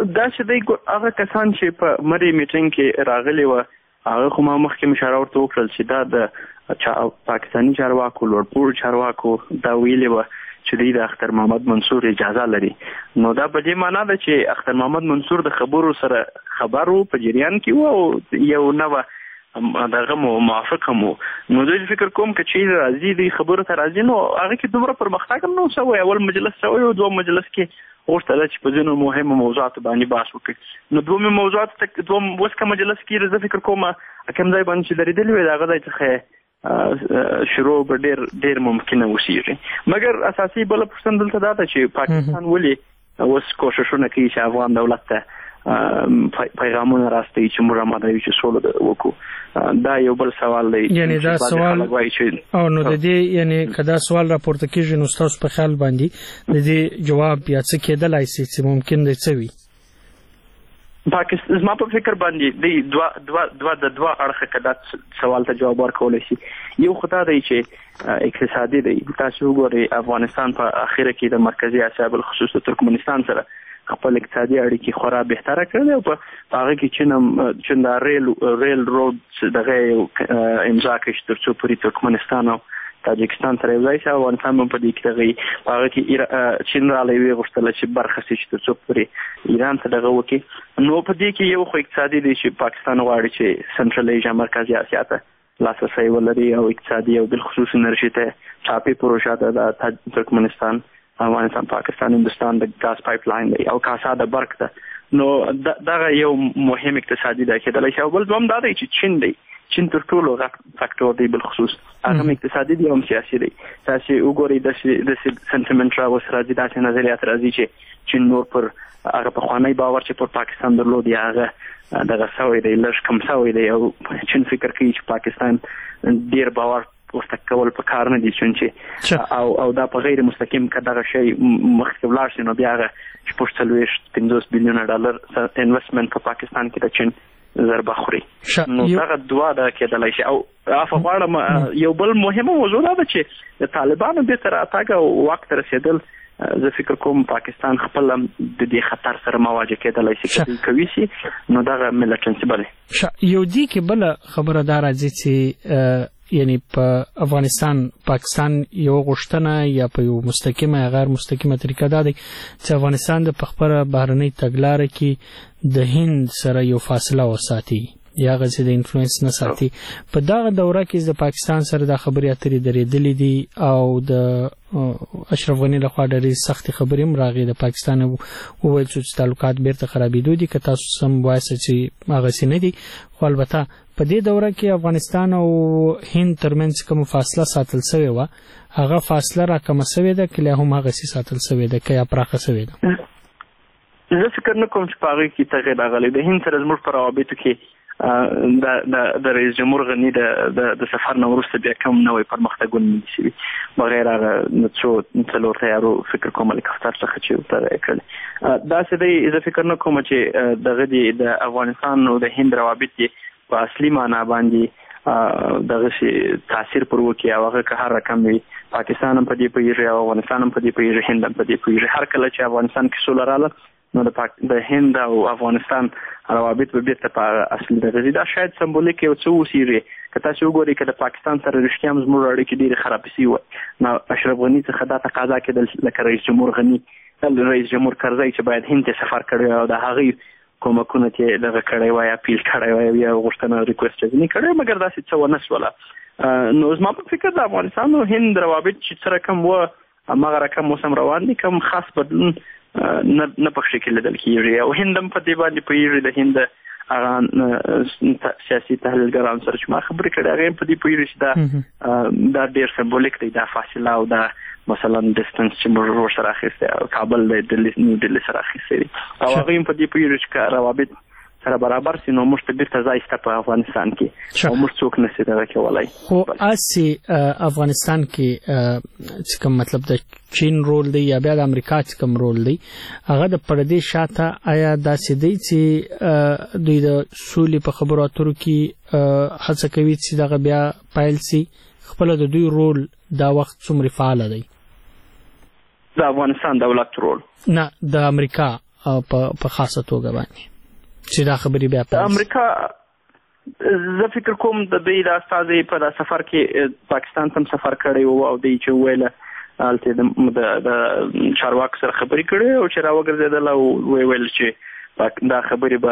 S3: دا چې دی هغه کسان چې په مری میټینګ کې راغلي وو هغه خو ما مخکې مشوره ورته وکړل چې دا د پاکستاني چارواکو لوړپوړو چارواکو دا ویلي وه چې دوی د اختر محمد منصور اجازه لري. نو دا په دې معنا ده چې اختر محمد منصور د خبرو سره خبر وو په جریان کې وو او یو نوه دغه مو موافق مو. نو دوی فکر کوم که چې راځي دی خبرو ته راځي نو هغه کې دومره پرمختګ هم نه شوی. اول مجلس شوی او دوم مجلس کې غوښتل چې په ځینو مهمو موضوعاتو باندې بحث وکړي. نو دومره موضوعات ته دوم اوس که مجلس کې زه فکر کوم کوم ځای باندې چې درېدلي وي د هغه ځای څخه شروع به ډېر ډېر ممکنه وسیږي. مګر اساسي بله پوښتنه دلته دا ده چې پاکستان ولې اوس کوښښونه کوي چې افغان دولت ته پیغامونه راستوي چې موږ آماده یو چې سوله وکړو. دا یو بل سوال دی.
S4: یعنی دا سوال او نو د دې یعنی کدا سوال راپورته کیږي نو تاسو په خیال باندې د دې جواب یا څه کېدلای شي چې ممکن دی څه وي؟
S3: پاکستان زما په فکر باندې دی دوا دوا دوا د دوا اړخه کدا سوال ته جواب ورکول شي. یو خدای دی چې اقتصادي دی. تاسو وګورئ افغانستان په اخره کې د مرکزی اسیا بل خصوص ترکمنستان سره خپل اقتصادي اړیکې خورا بهتره کړې او په هغه کې چې چې دا ریل ریل روډ دغه امضا کړي تر څو پورې ترکمنستان او تاجکستان سره یو ځای شي. افغانستان هم په دې کې دغه په هغه کې چین رالی وی غوښتل چې برخه شي تر څو پورې ایران ته دغه وکړي. نو په دې کې یو خو اقتصادي دی چې پاکستان غواړي چې سنټرل ایشیا مرکزی اسیا ته لاسرسی ولري او اقتصادي او بالخصوص انرژي ته ټاپي پروژه ده د ترکمنستان افغانستان پاکستان هندوستان د ګاز پایپ لاین دی او کاسا د برق ده. نو دغه یو مهم اقتصادي ده کېدلی شي. او بل دوم دا دی چې چین دی. چین تر ټولو غټ فاکټور دی بالخصوص هغه هم اقتصادي دی او هم سیاسي دی. تاسو وګورئ داسې سنټیمنټ راوس راځي داسې نظریات راځي چې چین نور پر هغه پخوانی باور چې پر پاکستان درلود یا هغه دغه سوی دی لږ کم سوی دی او چین فکر کوي چې پاکستان ډېر باور ورته کول په کار نه دي چې او او دا په غیر مستقیم که دغه شی مخکې ولاړ شي نو بیا هغه شپږ څلوېښت پنځوس بیلیونه ډالر انویسټمنټ په پاکستان کې د چین ضربه خوري. نو دغه دوا ده کېدلی شي. او عفو غواړم یو بل مهمه موضوع دا ده چې د طالبانو بېرته راتګ او واک ته رسېدل زه فکر کوم پاکستان خپل د دې خطر سره مواجه کېدلی شي که دوی کوي شي نو دغه ملټنسیبل
S4: یو دي کې بله خبره دا راځي چې یعنی په افغانستان پاکستان یو غوښتنه یا په یو مستقیمه یا غیر مستقیمه طریقه دا دی چې افغانستان د خپله بهرنۍ تګلاره کې د هند سره یو فاصله وساتي یا غزي د انفلوئنس نه ساتي. په دغه دوره کې د پاکستان سره د خبرې اترې درېدلې دي او د اشرف غني لخوا ډېرې سختې خبرې هم راغلې د پاکستان وویل چې تعلقات بیرته خرابېدو دي که تاسو سم وایاست چې هغسې نه دي. خو البته په دې دوره کې افغانستان او هند ترمنځ کوم فاصله ساتل شوې وه هغه فاصله راکمه شوې ده که لا هم هغسې ساتل شوې ده که یا پراخه شوې ده؟
S3: زه فکر نه کوم چې په هغې کې تغیر راغلی. د هند سره زموږ په روابطو کې د رئیس جمهور غني د سفر نه وروسته بیا کوم نوی پرمختګونه نه دي شوي بغیر هغه څو څلور تیارو فکر کوم هلیکاپټر څخه چې ورته کړی. داسې دی زه فکر نه کوم چې دغه دی د افغانستان او د هند روابط یې په اصلي معنا باندې دغسې تاثیر پر وکړي او هغه که هر رقم وي. پاکستان هم په دې پوهېږي او افغانستان هم په دې پوهېږي هند هم په دې پوهېږي. هر کله چې افغانستان کې سوله راغله نو د هند او افغانستان روابط به بیرته په اصلي دغه دي. دا شاید سمبولیک یو څه وسیږي. که تاسو وګورئ که د پاکستان سره رښتیا هم زموږ اړیکې ډېرې خرابې شوي وای نو اشرف غني څخه دا تقاضا کېدل لکه رئیس جمهور غني رئیس جمهور کرزی چې باید هند ته سفر کړی او د هغوی کومکونه چې دغه کړی وای اپیل کړی وای یا غوښتنه ریکویسټ ځینې کړی مګر داسې څه ونه شوله. نو زما په فکر د افغانستان او هند روابط چې څه رقم وه هماغه رقم اوس هم روان دي. کوم خاص بدلون نه نه پکښې کې لیدل کېږي او هند هم په دې باندې پوهېږي. د هند هغه سیاسي تحلیلګران سره چې ما خبرې کړې هغې هم په دې پوهېږي چې دا دا ډېر سمبولیک دی دا فاصله او دا مثلا ډسټنس چې موږ ورسره اخیستی او کابل دی نیو ډلهي سره اخیستی دی او هغوی هم په دې پوهېږي چې که روابط سره برابر سي نو موږ ته بیرته ځای شته په افغانستان کې او موږ څوک نشي دغه کولای.
S4: خو اسې افغانستان کې چې کوم مطلب د چین رول دی یا بیا د امریکا چې کوم رول دی هغه د پردې شاته آیا داسې دی چې دوی د سولې په خبرو اترو کې هڅه کوي چې دغه بیا پیل سي خپله د دوی رول دا وخت څومره فعاله دی؟
S3: د افغانستان دولت رول
S4: نه د امریکا په خاصه توګه باندې چې دا خبرې بیا
S3: په امریکا زه فکر کوم د دوی د استازي په سفر کې پاکستان ته سفر کړی وو او دوی چې ویله هلته د چارواکو سره خبرې کړې او چې راوګرځېدل او ویې ویل چې دا خبرې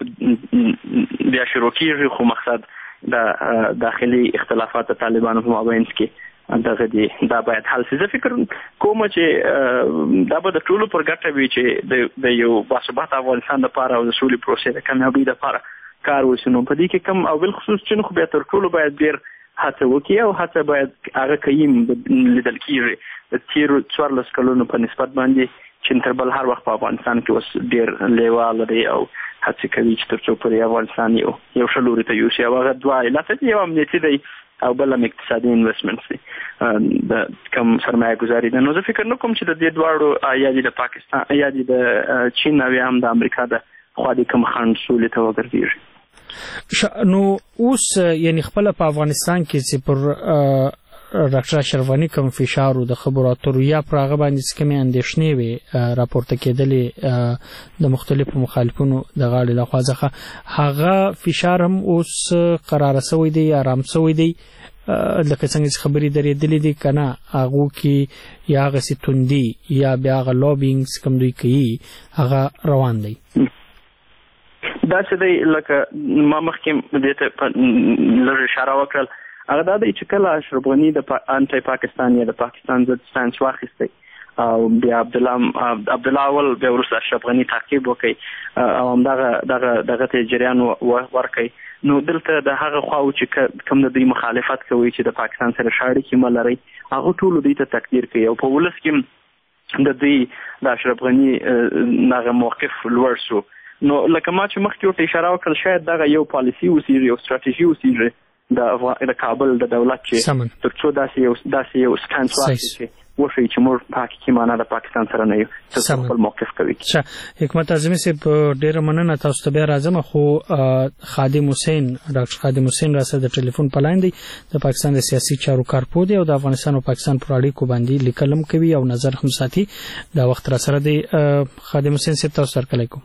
S3: به بیا شروع کېږي خو مقصد د داخلي اختلافات د طالبانو په مابینځ کې دغه دي دا باید حل شي. زه فکر کوم چې دا به د ټولو پر ګټه وي چې د یو باثباته افغانستان لپاره او د سولې پروسې د کامیابۍ لپاره کار وشي. نو په دې کې کم او بل خصوص چې خو بیا تر ټولو باید ډېر هڅه وکړي او هڅه باید هغه قیم لیدل کېږي د تېرو څوارلس کلونو په نسبت باندې چې تر بل هر وخت په افغانستان کې اوس ډېر لیواله دی او هڅې کوي چې تر څو پورې افغانستان یو یو ښه لوري ته یوسي او هغه دوه علته دي، یو امنیتي دی او بل هم اقتصادي انویسټمنټ دی د کم سرمایه ګزاري ده. نو زه فکر نه کوم چې د دې دواړو یا د پاکستان یا د چین او یا هم د امریکا د خوا د کوم خنډ سولې ته وګرځېږي.
S4: نو اوس یعنی خپل په افغانستان کې چې پر ډاکټر اشرف غني کوم فشار او د خبرو اترو یا پر هغه باندې کومې اندېښنې وي راپورته کېدلې د مختلفو مخالفینو د غاړې لخوا ځخه هغه فشار هم اوس قرار شوی دی آرام شوی دی لکه څنګه چې خبرې درېدلې دي کنه هغه کې یا هغه سي توندي یا بیا هغه لوبینګ کوم دوی کوي هغه روان دی.
S3: دا چې دی لکه ما مخکې دې ته لږ اشاره وکړل هغه دا دی چې کله اشرف غني د انټي پاکستان یا د پاکستان ضد سټانس واخیستی او بیا عبدالله عبدالله اول بیا وروسته اشرف غني تعقیب وکړي او همدغه دغه دغه ته جریان ورکړي نو دلته د هغه خواو چې کوم د دوی مخالفت کوي چې د پاکستان سره اړیکې مه لري هغه ټول دوی ته تقدیر کوي او په ولس کې د دوی د اشرف غني دغه موقف لوړ شو. نو لکه ما چې مخکې ورته اشاره وکړل شاید دغه یو پالیسي اوسېږي یو ستراتیژي اوسېږي د کابل د دولت چې تر څو داسې یو داسې یو سټانس واخلي چې وښیي چې موږ په حقیقي معنا د پاکستان سره نه یو څه خپل موقف کوي.
S4: حکمت اعظمي صاحب ډېره مننه تاسو ته بیا راځم خو خادم حسین ډاکټر خادم حسین راسره د ټلیفون په لاین دی د پاکستان د سیاسي چارو کارپو دی او د افغانستان او پاکستان پر اړیکو باندې لیکلم کوي او نظر هم ساتي. دا وخت را سره دی خادم حسین صاحب تاسو سره کلیکم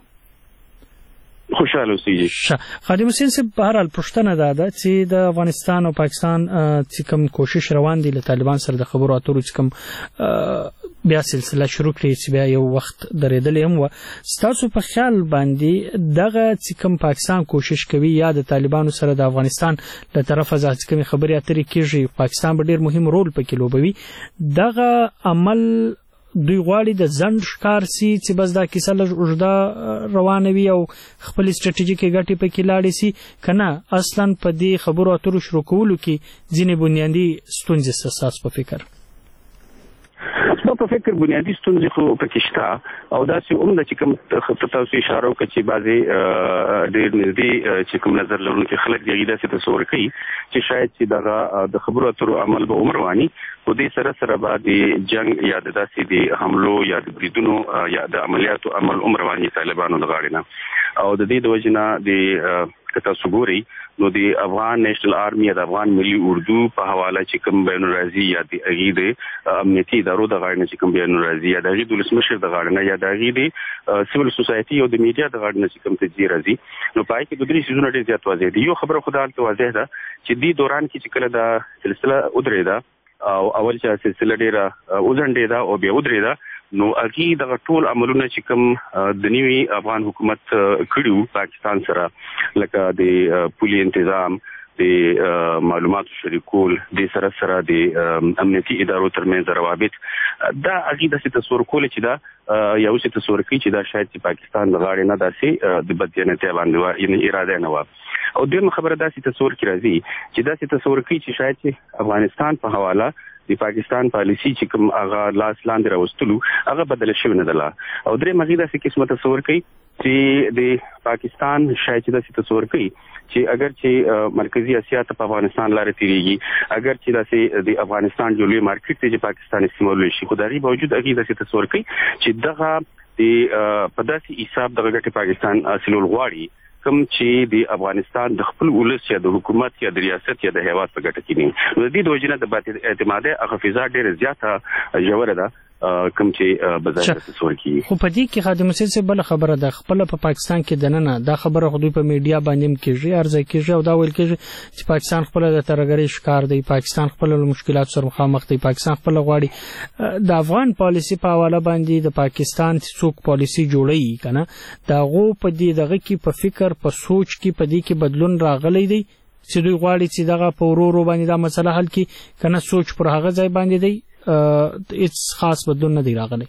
S5: خوشاله اوسئ.
S4: خادم حسین صاحب په هر حال پوښتنه دا ده چې د افغانستان او پاکستان چې کوم کوشش روان دي له طالبان سره د خبرو اترو چې کوم بیا سلسله شروع کړي چې بیا یو وخت درېدلې هم وه ستاسو په خیال باندې دغه چې کوم پاکستان کوشش کوي یا د طالبانو سره د افغانستان له طرفه چې کومې خبرې اترې کېږي پاکستان به ډېر مهم رول پکې لوبوي دغه عمل دوی غواړي د ځنډ ښکار سي چې بس دا کیسه لږ اوږده روانه وي او خپل استراتیژیکې ګټې پکې لاړې سي که نه اصلا په دې خبرو اترو شروع کولو کې ځینې بنیادي ستونزې سته ستاسو په فکر؟
S5: زما په فکر بنیادي ستونزې خو پکې شته او داسې هم ده چې کوم تاسو اشاره وکړه چې بعضې ډېر نږدې چې کوم نظر لرونکي خلک دي هغوی داسې تصور کوي چې شاید چې دغه د خبرو اترو عمل به هم رواني خو دې سره سره به د جنګ یا د داسې د حملو یا د بریدونو یا د عملیاتو عمل هم رواني طالبانو د غاړې نه او د دې د وجې نه د که تاسو ګورئ نو د افغان نیشنل آرمي یا د افغان ملي اردو په حواله چې کوم بیان راځي یا د هغې د امنیتي ادارو د غاړې نه چې کوم بیان راځي یا د هغې د ولسمشر د غاړې نه یا د هغې د سیول سوسایټي او د میډیا د غاړې نه چې کوم تجزیې راځي نو په هغې کې د درې څیزونه ډېر زیات واضح دي. یو خبره خو دا هلته واضح ده چې دې دوران کې چې کله دا سلسله ودرېده او اول چې سلسله ډېره وځنډېده او بیا ودرېده نو هغې دغه ټول عملونه چې کوم د نوي افغان حکومت کړي پاکستان سره لکه د پولي انتظام د معلوماتو شریکول د سره سره د امنیتي ادارو ترمنځ روابط دا هغې داسې تصور کولی چې دا یو څه تصور کوي چې دا شاید چې پاکستان د غاړې نه داسې د بددیانتۍ باندې وه یعنې اراده نه وه او دویمه خبره داسې تصور کې راځي چې داسې تصور کوي چې شاید چې افغانستان په حواله د پاکستان پالیسي چې کوم هغه لاس لاندې راوستلو هغه بدله شوې نه ده او درېیم هغې داسې قسمه تصور کوي چې د پاکستان شاید چې داسې تصور کوي چې اگر چې مرکزی اسیا ته په افغانستان لاره تیریږي اگر چې داسې د افغانستان جو لوی مارکیټ دی چې پاکستان استعمالولی شي خو د هغې باوجود هغې داسې تصور کوي چې دغه د په داسې حساب دغه ګټې پاکستان حاصلول غواړي کوم چې د افغانستان د خپل ولس یا د حکومت یا د ریاست یا د هیواد په ګټه کې نه نو د دې د وجې نه د باطل اعتمادۍ هغه فضا ډېره زیاته ژوره ده کوم چې بازار تصور کی
S4: خو په دې کې خادم حسین صاحب بل خبره ده خپل په پاکستان کې دننه دا خبره خو دوی په میډیا باندې کېږي ارزه کېږي او دا ویل کېږي چې پاکستان خپل د ترګری شکار دی پاکستان خپل مشکلات سره مخامخ دی پاکستان خپل غواړي د افغان پالیسی په حواله باندې د پاکستان څوک پالیسی جوړي کنه دا غو په دې دغه کې په فکر په سوچ کې په دې کې بدلون راغلی دی چې دوی غواړي چې دغه په ورورو باندې دا مسله حل کړي کنه سوچ پر هغه ځای باندې دی هیڅ خاص بدلون نه دی راغلی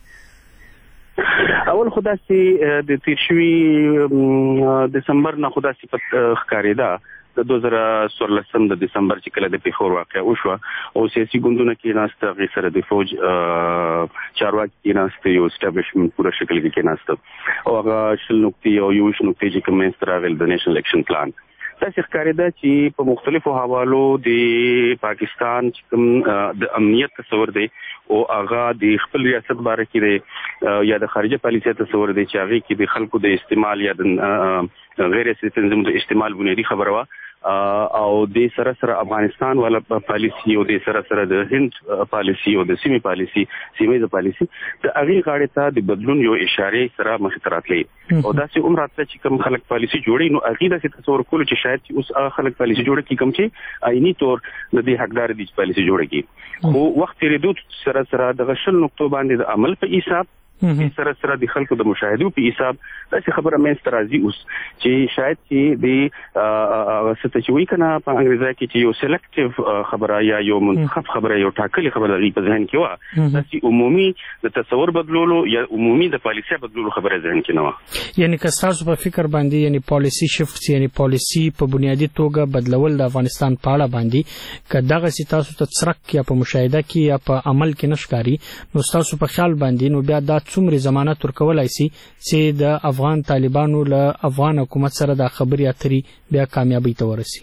S5: اول خدا سي د تیر شوي دسمبر نه خدا سي په ښکارېدا د دوه زره څوارلسم د دسمبر چې کله د پیښور واقع وشو او سیاسي ګوندونه کې ناسته غي سره د فوج چارواکي کې ناسته یو اسټابلیشمنت پوره شکل کې کې ناسته او هغه شل نقطې او یو شل نقطې چې کوم استراغل د نېشنل الیکشن پلان تاسو ښکارېدا چې په مختلفو حوالو د پاکستان چې کوم د امنیت تصور دی او هغه د خپل ریاست باره کې دی یا د خارجه پالیسي تصور دی چې هغه کې د خلکو د استعمال یا د غیر سیاسي تنظیم د استعمال بنیادی خبره وا او د سره سره افغانستان والا پالیسي او د سره سره د هند پالیسي او د سیمې پالیسي سیمې د پالیسي د هغه غاړې ته د بدلون یو اشاره سره مخ ته راتلې او دا چې عمر راته چې کوم خلک پالیسي جوړي نو هغه د تصور کول چې شاید چې اوس هغه خلک پالیسي جوړ کړي کوم چې آئینی تور د دې حقدار دي چې پالیسي جوړ کړي خو وخت لري سره سره د غشل نقطو باندې د عمل په حساب سره سره د خلکو د مشاهدو په حساب دا چې خبره مې سترازي اوس چې شاید چې د ستچوي کنه په انګریزي کې چې یو سلیکټیو خبره یا یو منتخب خبره یو ټاکلي خبره غي په ذهن کې و دا چې عمومي د تصور بدلولو یا عمومي د پالیسي بدلولو خبره ذهن کې نه و
S4: یعنی که تاسو په فکر باندې یعنی پالیسي شفت یعنی پالیسي په بنیادی توګه بدلول د افغانستان په اړه باندې کداغه چې تاسو ته څرک یا په مشاهده کې یا په عمل کې نشکاري نو تاسو په خیال باندې نو بیا دا څومره ضمانت ورکولای شي چې د افغان طالبانو له افغان حکومت سره د خبري اترې بیا کامیابی ته ورسي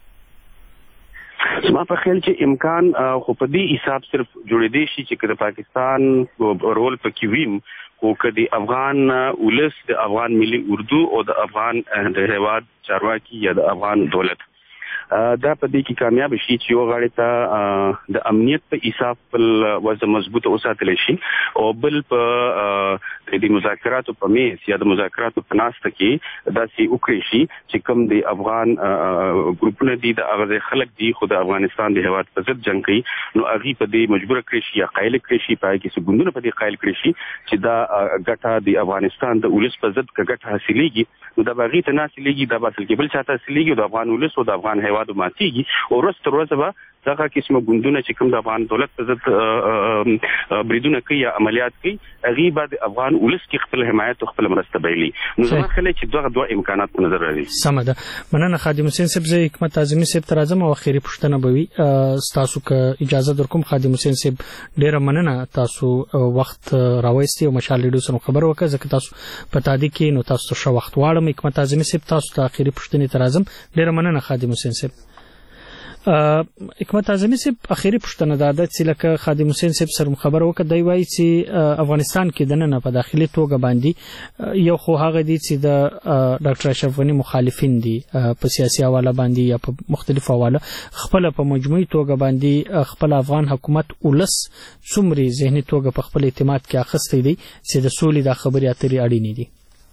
S5: زما په خیال چې امکان خو په دې حساب صرف جوړې دي چې د پاکستان رول پکې ویم او کدي افغان ولس د افغان ملي اردو او د افغان د هیواد چارواکي یا د افغان دولت دا په دې کې کامیاب شي چې یو غاړه ته د امنیت په حساب بل وځ مضبوطه اوساتل شي او بل په د مذاکراتو په میز یا د مذاکراتو په ناسته کې دا سي وکړي شي چې کوم د افغان ګروپونه دي د هغه خلک دي خو د افغانستان د هیواد په ضد جنگ کوي نو هغه په دې مجبور کړي شي یا قایل کړي شي پای کې څه ګوندونه په دې قایل کړي شي چې دا ګټه د افغانستان د ولس په ضد ګټه حاصلېږي نو دا باغی ته ناسلېږي دا باسل کې بل چاته حاصلېږي د افغان ولس او د افغان هیواد ماتيږي او ورځ تر ورځې به دغه قسمه ګوندونه چې کوم د افغان دولت په ضد بریدونه کوي یا عملیات کوي هغه به د افغان ولس کې خپل حمایت او خپل مرسته بایلي نو زما خلک چې دغه دوه امکانات په نظر راځي
S4: سم ده مننه خادم حسین صاحب زه حکمت اعظمي صاحب تر اعظم او اخیری پښتنه بوي تاسو که اجازه درکوم خادم حسین صاحب ډیره مننه تاسو وخت راوېستي او مشال ډیډو سره خبر وکړه ځکه تاسو په تادی کې نو تاسو ښه وخت واړم حکمت اعظمي صاحب تاسو ته اخیری پښتنه تر اعظم ډیره مننه خادم حسین صاحب حکمت اعظمي صاحب اخیری پښتنه دا ده چې لکه خادم حسین صاحب سره خبر وکړه دی وایي چې افغانستان کې د نن په داخلي توګه باندې یو خو هغه دي چې د ډاکټر اشرف غنی مخالفین دي په سیاسي حواله باندې یا په مختلفو حواله خپل په مجموعي توګه باندې خپل افغان حکومت ولس څومره ذهني توګه په خپل اعتماد کې اخستې دي چې د سولې د خبرې اترې اړینې دي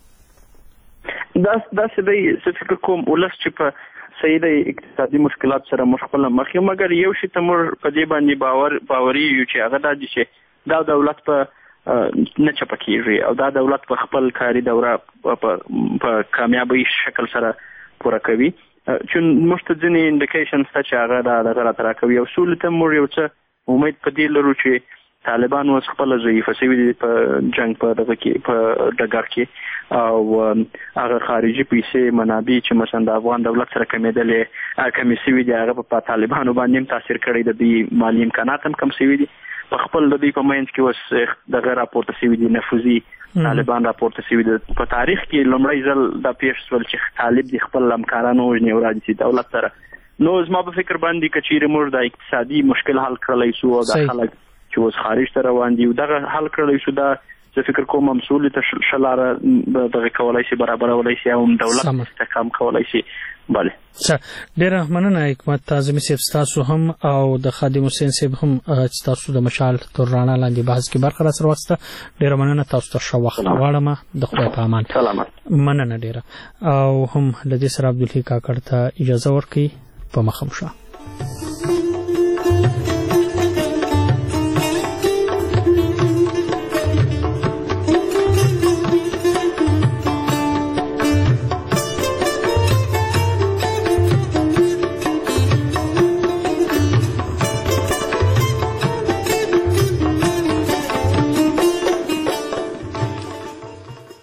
S3: دا دا څه دی چې فکر کوم ولس چې په سیده اقتصادي مشکلات سره مشغله مخ یو مګر یو شی ته مور په دې باندې باور باوري یو چې هغه د چې دا دولت په نه چپکیږي او دا دولت په خپل کاري دوره په کامیابی شکل سره پوره کوي چې مستځنی انډیکیشنز چې هغه دا دغه تر کوي او اصول ته مور یو څه امید په دې لرو چې طالبان اوس خپل ضعیفه شوي دي په جنگ په دغه کې په ډګر کې او هغه خارجي پیسې منابع چې مثلا د افغان دولت سره کمیدلې کمی شوي دي هغه په طالبانو باندې تاثیر کړی د دې مالی امکانات هم کم شوي دي په خپل د دې په منځ کې اوس دغه راپورته شوي دي نفوذي طالبان راپورته شوي دي په تاریخ کې لومړی ځل د پیښ شول چې طالب د خپل همکارانو وژني او راځي دولت سره نو زما په فکر باندې کچېره موږ د اقتصادي مشکل حل کړلای شو او د خلک چې اوس خارج ته روان دي دغه حل کړلای شو دا زه فکر کوم مسؤل ته شلاره دغه کولای شي برابرولای شي او دولت استحکام کولای شي. بله
S4: ډیره مننه حکمت اعظمي صاحب، تاسو هم او د خادم حسین صاحب هم تاسو د مشال تر رڼا لاندې بحث کې برخه را سره واخیسته. ډیره مننه، تاسو ته ښه وخت غواړم. د خدای په امان.
S3: سلامت.
S4: مننه ډیره. او هم له دې سره عبدالحی کاکړ ته اجازه ورکړئ، په مخه مو شه.